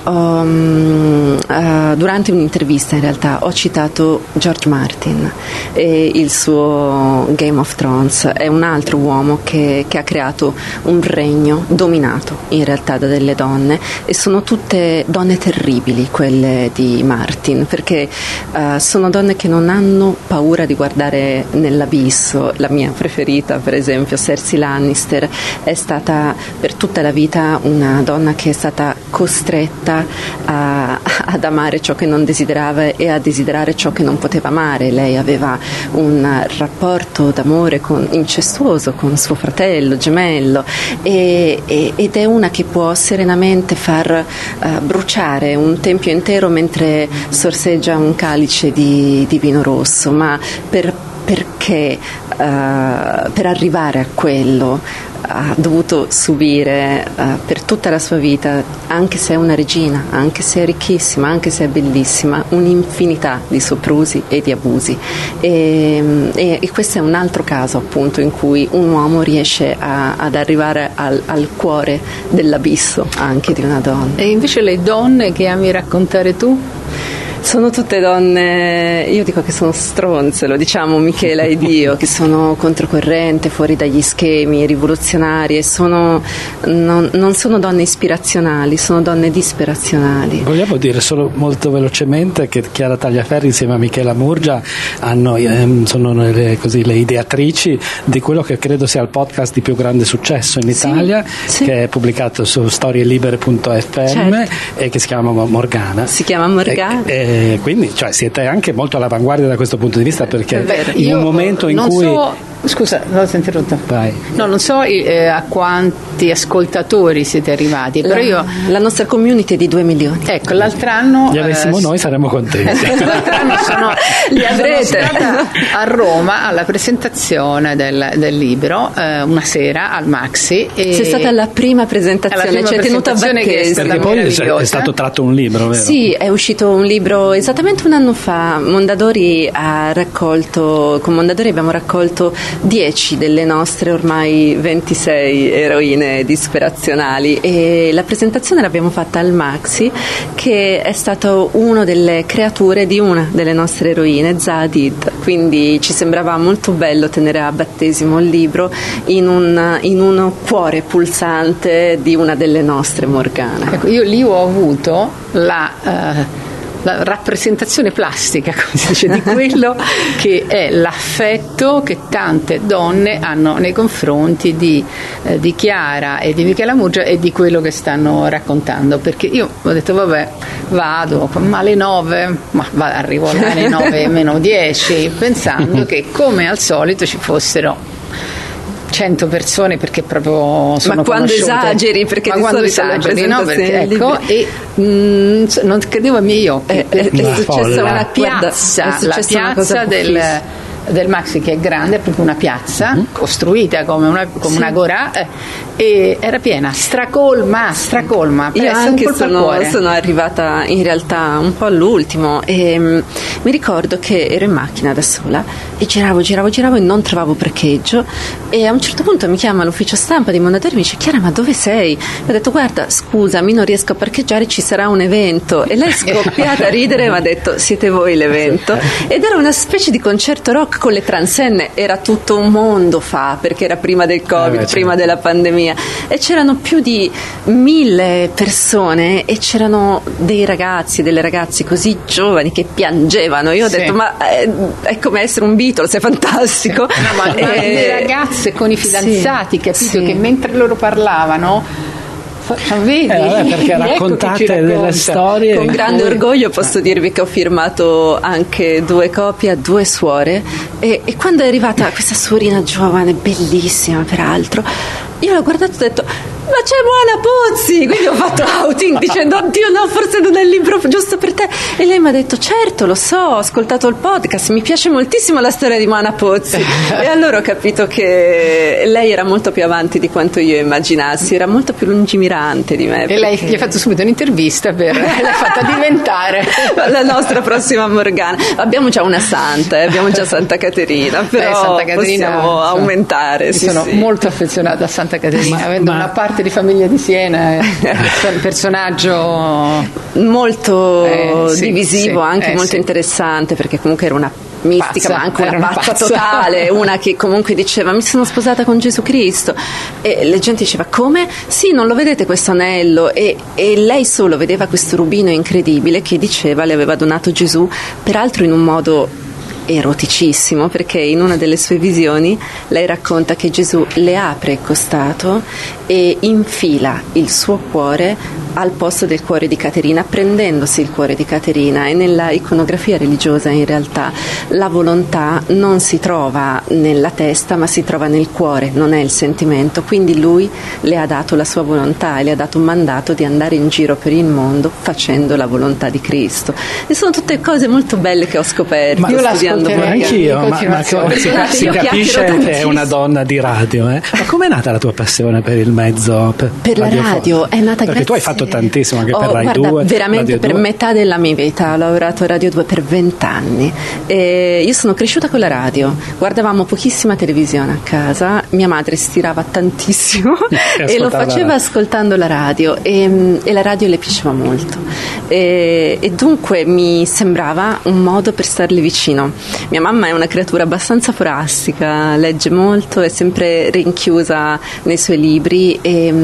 durante un'intervista in realtà, ho citato George Martin e il suo Game of Thrones. È un altro uomo che ha creato un regno dominato in realtà da delle donne, e sono tutte donne terribili quelle di Martin, perché sono donne che non hanno paura di guardare nell'abisso. La mia preferita, per esempio, Cersei Lannister, è stata per tutta la vita una donna che è stata costretta ad amare ciò che non desiderava e a desiderare ciò che non poteva amare. Lei aveva un rapporto d'amore incestuoso con suo fratello gemello, ed è una che può serenamente far bruciare un tempio intero mentre sorseggia un calice di vino rosso, ma per perché per arrivare a quello ha dovuto subire per tutta la sua vita, anche se è una regina, anche se è ricchissima, anche se è bellissima, un'infinità di soprusi e di abusi, e questo è un altro caso appunto in cui un uomo riesce ad arrivare al cuore dell'abisso anche di una donna. E invece le donne che ami raccontare tu? Sono tutte donne, io dico che sono stronze, lo diciamo Michela ed io, che sono controcorrente, fuori dagli schemi, rivoluzionarie, non sono donne ispirazionali, sono donne disperazionali. Vogliamo dire solo molto velocemente che Chiara Tagliaferri insieme a Michela Murgia sono le ideatrici di quello che credo sia il podcast di più grande successo in Italia, sì. Che è pubblicato su storielibere.fm, certo. E che si chiama Morgana. Si chiama Morgana. Quindi siete anche molto all'avanguardia da questo punto di vista, perché in un momento in cui scusa, l'ho interrotta. Vai. No, non so a quanti ascoltatori siete arrivati, però la nostra community è di 2 milioni. Ecco, l'altro anno li avessimo noi saremmo contenti. L'altro anno li avrete. Sono stata a Roma alla presentazione del libro, una sera al Maxi. Sei stata alla prima presentazione, c'è tenuta a Battese. Perché poi è stato tratto un libro, vero? Sì, è uscito un libro esattamente un anno fa. Mondadori con Mondadori abbiamo raccolto 10 delle nostre ormai 26 eroine disperazionali, e la presentazione l'abbiamo fatta al Maxi, che è stato una delle creature di una delle nostre eroine, Zadid, quindi ci sembrava molto bello tenere a battesimo il libro in uno cuore pulsante di una delle nostre Morgane. Ecco, io lì ho avuto la rappresentazione plastica, come si dice, di quello che è l'affetto che tante donne hanno nei confronti di Chiara e di Michela Murgia e di quello che stanno raccontando, perché io ho detto vabbè, vado, ma alle 9 arrivo alle 9 meno 10, pensando che come al solito ci fossero 100 persone, perché proprio sono ma quando conosciute. esageri, perché ma di quando solito esageri, no? Perché, ecco, e non credevo ai miei occhi, è successa la piazza del Maxi, che è grande, è proprio una piazza costruita come un'agorà, e era piena, stracolma. Io anche sono arrivata in realtà un po' all'ultimo, e mi ricordo che ero in macchina da sola e giravo e non trovavo parcheggio, e a un certo punto mi chiama l'ufficio stampa di Mondadori e mi dice: Chiara, ma dove sei? Ho detto: guarda, scusami, non riesco a parcheggiare, ci sarà un evento. E lei è scoppiata a ridere e mi ha detto: siete voi l'evento? Ed era una specie di concerto rock con le transenne, era tutto un mondo fa, perché era prima del Covid, prima della pandemia, e c'erano più di 1000 persone, e c'erano dei ragazzi e delle ragazze così giovani che piangevano. Io ho detto: ma è come essere un Beatles, è fantastico. Ma le ragazze con i fidanzati, capito, che mentre loro parlavano, vedi? Perché raccontate delle storie con grande orgoglio posso dirvi che ho firmato anche 2 copie a 2 suore, e quando è arrivata questa suorina giovane, bellissima peraltro, io l'ho guardato e ho detto: ma c'è Moana Pozzi! Quindi ho fatto outing dicendo: oddio, no, forse non è il libro giusto per te. E lei mi ha detto: certo, lo so, ho ascoltato il podcast, mi piace moltissimo la storia di Moana Pozzi. E allora ho capito che lei era molto più avanti di quanto io immaginassi, era molto più lungimirante di me. E lei gli ha fatto subito un'intervista l'ha fatta diventare la nostra prossima Morgana. Abbiamo già una santa, abbiamo già Santa Caterina, però Santa Caterina, possiamo aumentare. Sono molto affezionata a Santa Caterina, avendo una parte di famiglia di Siena, è un personaggio molto divisivo, anche molto interessante, perché comunque era una mistica, ma anche una pazza totale, una che comunque diceva: mi sono sposata con Gesù Cristo, e la gente diceva: come? Sì, non lo vedete questo anello? E lei solo vedeva questo rubino incredibile che diceva le aveva donato Gesù, peraltro in un modo eroticissimo, perché in una delle sue visioni lei racconta che Gesù le apre il costato e infila il suo cuore al posto del cuore di Caterina, prendendosi il cuore di Caterina. E nella iconografia religiosa in realtà la volontà non si trova nella testa, ma si trova nel cuore, non è il sentimento. Quindi lui le ha dato la sua volontà e le ha dato un mandato di andare in giro per il mondo facendo la volontà di Cristo. E sono tutte cose molto belle che ho scoperto studiando Anch'io, ma si capisce che è una donna di radio. Ma com'è nata la tua passione per il mezzo? Per la radio è nata perché tu hai fatto tantissimo anche per Rai 2. Veramente per metà della mia vita ho lavorato a Radio 2 per 20 anni. Io sono cresciuta con la radio, guardavamo pochissima televisione a casa, mia madre stirava tantissimo e lo faceva ascoltando la radio e la radio le piaceva molto e dunque mi sembrava un modo per starle vicino. Mia mamma è una creatura abbastanza forastica, legge molto, è sempre rinchiusa nei suoi libri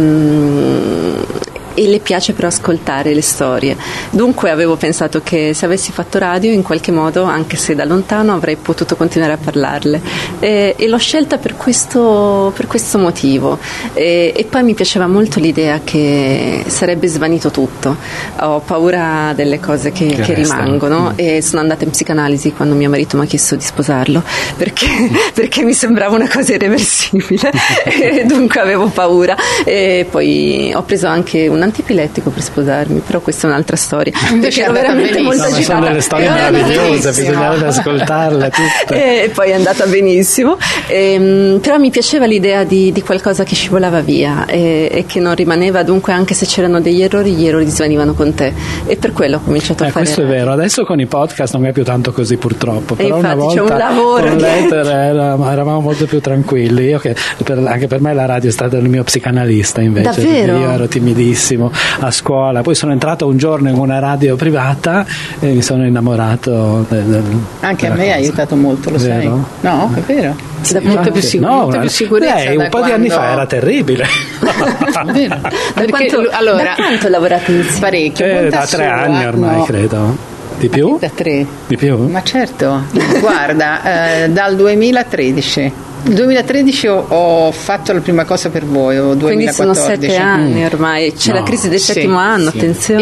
e le piace però ascoltare le storie. Dunque avevo pensato che se avessi fatto radio in qualche modo, anche se da lontano, avrei potuto continuare a parlarle e l'ho scelta per questo motivo e poi mi piaceva molto l'idea che sarebbe svanito tutto. Ho paura delle cose che rimangono e sono andata in psicanalisi quando mio marito mi ha chiesto di sposarlo perché mi sembrava una cosa irreversibile e dunque avevo paura e poi ho preso anche un antipilettico per sposarmi, però questa è un'altra storia. Invece ero veramente molto agitata. Sono delle storie meravigliose, bisognerebbe ascoltarle tutte. E poi è andata benissimo, però mi piaceva l'idea di qualcosa che scivolava via e che non rimaneva, dunque anche se c'erano degli errori, gli errori svanivano con te e per quello ho cominciato a fare questo radio. È vero, adesso con i podcast non è più tanto così purtroppo, però infatti, una volta c'è un lavoro con l'Ether eravamo molto più tranquilli. Anche per me la radio è stato il mio psicanalista invece. Davvero? Io ero timidissimo a scuola, poi sono entrato un giorno in una radio privata e mi sono innamorato anche a me ha aiutato molto, lo sai? No, è vero. Sì, molto più sicurezza. Lei un po' di anni fa era terribile. Vero. Da quanto lavorate insieme? Parecchio. Da 3 anni ormai, credo. Di più? Da 3. Di più? Ma certo, guarda, dal 2013. Nel 2013 ho fatto la prima cosa per voi, o 2014. Quindi sono 7 anni ormai, c'è la crisi del settimo anno, attenzione.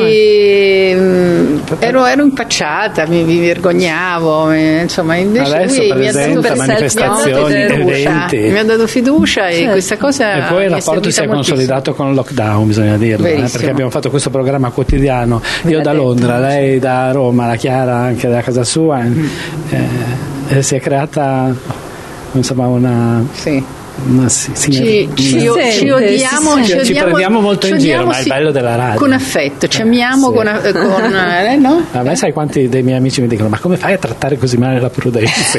Ero impacciata, mi vergognavo, insomma, invece adesso lui mi ha dato manifestazioni, mi ha dato fiducia e questa cosa. E poi il rapporto si è consolidato con il lockdown, bisogna dirlo, perché abbiamo fatto questo programma quotidiano, io da Londra, lei da Roma, la Chiara anche da casa sua, e si è creata insomma una ci prendiamo molto in giro, ma è il bello della radio. Con affetto, ci amiamo con no? A me sai quanti dei miei amici mi dicono: ma come fai a trattare così male la prudenza?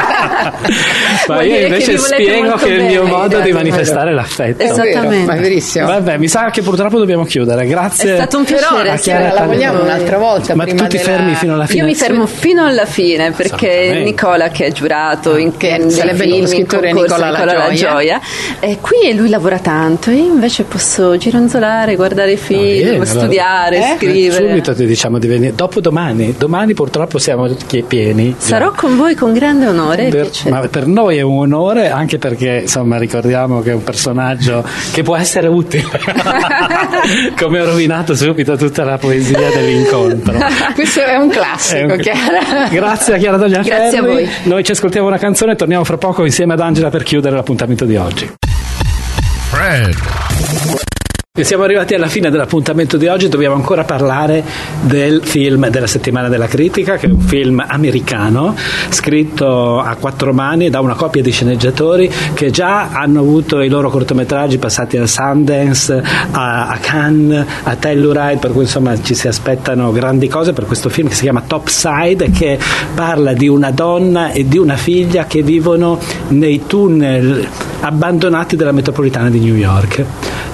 Ma io invece spiego che è il mio modo di manifestare l'affetto. Esattamente, è verissimo. Vabbè, mi sa che purtroppo dobbiamo chiudere. Grazie. È stato un piacere. La vogliamo un'altra volta. Ma tu ti fermi fino alla fine? Io mi fermo fino alla fine perché Nicola, che è giurato che sarebbe lo scrittore Nicola La Gioia, qui lui lavora tanto e io invece posso gironzolare, guardare i film, studiare, scrivere. Subito ti diciamo di venire dopo domani purtroppo siamo pieni. Sarò con voi con grande onore ma per noi è un onore, anche perché insomma ricordiamo che è un personaggio che può essere utile. Come ho rovinato subito tutta la poesia dell'incontro. Questo è un classico, Chiara. Grazie a Chiara Tagliaferri. Grazie a voi. Noi ci ascoltiamo una canzone e torniamo fra poco insieme ad Angela per chiudere l'appuntamento di oggi. Fred. E siamo arrivati alla fine dell'appuntamento di oggi, dobbiamo ancora parlare del film della settimana della critica, che è un film americano scritto a 4 mani da una coppia di sceneggiatori che già hanno avuto i loro cortometraggi passati al Sundance, a Cannes, a Telluride, per cui insomma ci si aspettano grandi cose per questo film che si chiama Topside, che parla di una donna e di una figlia che vivono nei tunnel abbandonati della metropolitana di New York.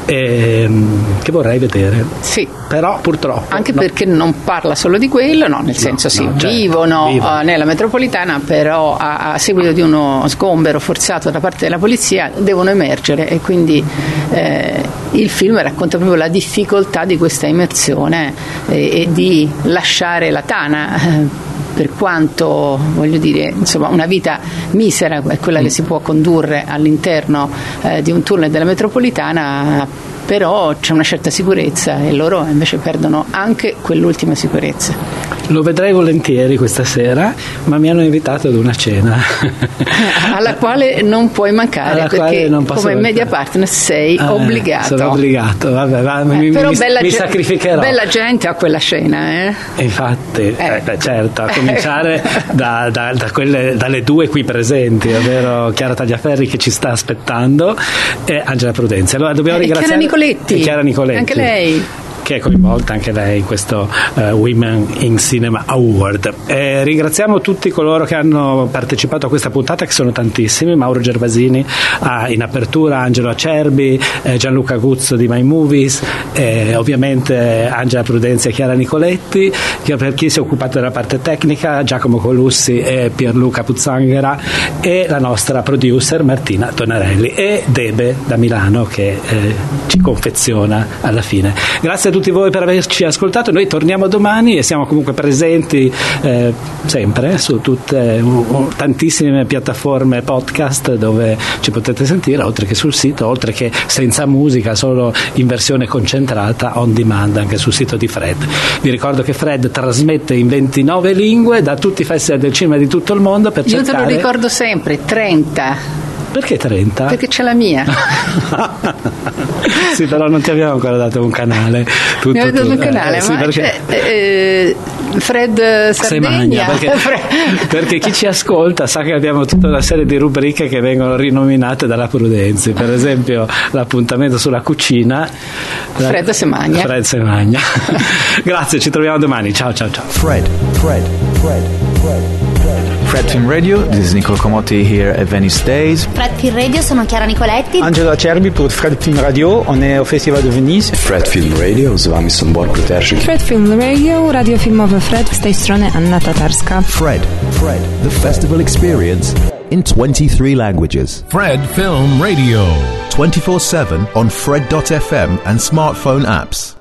Che vorrei vedere, sì, però purtroppo anche perché non parla solo di quello, nel senso vivono nella metropolitana, però a seguito di uno sgombero forzato da parte della polizia devono emergere e quindi il film racconta proprio la difficoltà di questa immersione e di lasciare la tana. Per quanto, voglio dire, insomma, una vita misera è quella che si può condurre all'interno di un tunnel della metropolitana, però c'è una certa sicurezza e loro invece perdono anche quell'ultima sicurezza. Lo vedrei volentieri questa sera, ma mi hanno invitato ad una cena alla quale non puoi mancare, perché come media partner sei obbligato. Sono obbligato, vabbè, mi sacrificherò. Bella gente a quella scena, Infatti, certo, a cominciare dalle due qui presenti, ovvero Chiara Tagliaferri che ci sta aspettando e Angela Prudenzi. Allora dobbiamo ringraziare Chiara Nicoletti, anche lei, che è coinvolta anche lei in questo Women in Cinema Award. Ringraziamo tutti coloro che hanno partecipato a questa puntata, che sono tantissimi: Mauro Gervasini in apertura, Angelo Acerbi, Gianluca Guzzo di My Movies, ovviamente Angela Prudenzi e Chiara Nicoletti, per chi si è occupato della parte tecnica, Giacomo Colussi e Pierluca Puzzanghera, e la nostra producer Martina Tonarelli, e Debe da Milano che ci confeziona alla fine. Grazie a tutti voi per averci ascoltato. Noi torniamo domani e siamo comunque presenti sempre su tutte tantissime piattaforme podcast dove ci potete sentire, oltre che sul sito, oltre che senza musica, solo in versione concentrata on demand anche sul sito di Fred. Vi ricordo che Fred trasmette in 29 lingue da tutti i festival del cinema di tutto il mondo per cercare... Io te lo ricordo sempre, 30. Perché 30? Perché c'è la mia. Sì, però non ti abbiamo ancora dato un canale. Mi avete dato un canale, sì, ma perché... Fred Sardegna. Perché chi ci ascolta sa che abbiamo tutta una serie di rubriche che vengono rinominate dalla Prudenzi. Per esempio l'appuntamento sulla cucina. Fred Semagna. Grazie, ci troviamo domani. Ciao. Fred Film Radio, this is Nicole Comotti here at Venice Days. Fred Film Radio, sono Chiara Nicoletti. Angelo Acerbi pour Fred Film Radio, on est au Festival de Venise. Fred Film Radio, z wami są Borg Luterczyk. Fred Film Radio, radio filmowe Fred, z tej strony Anna Tatarska. Fred, the festival experience in 23 languages. Fred Film Radio. 24/7 on Fred.fm and smartphone apps.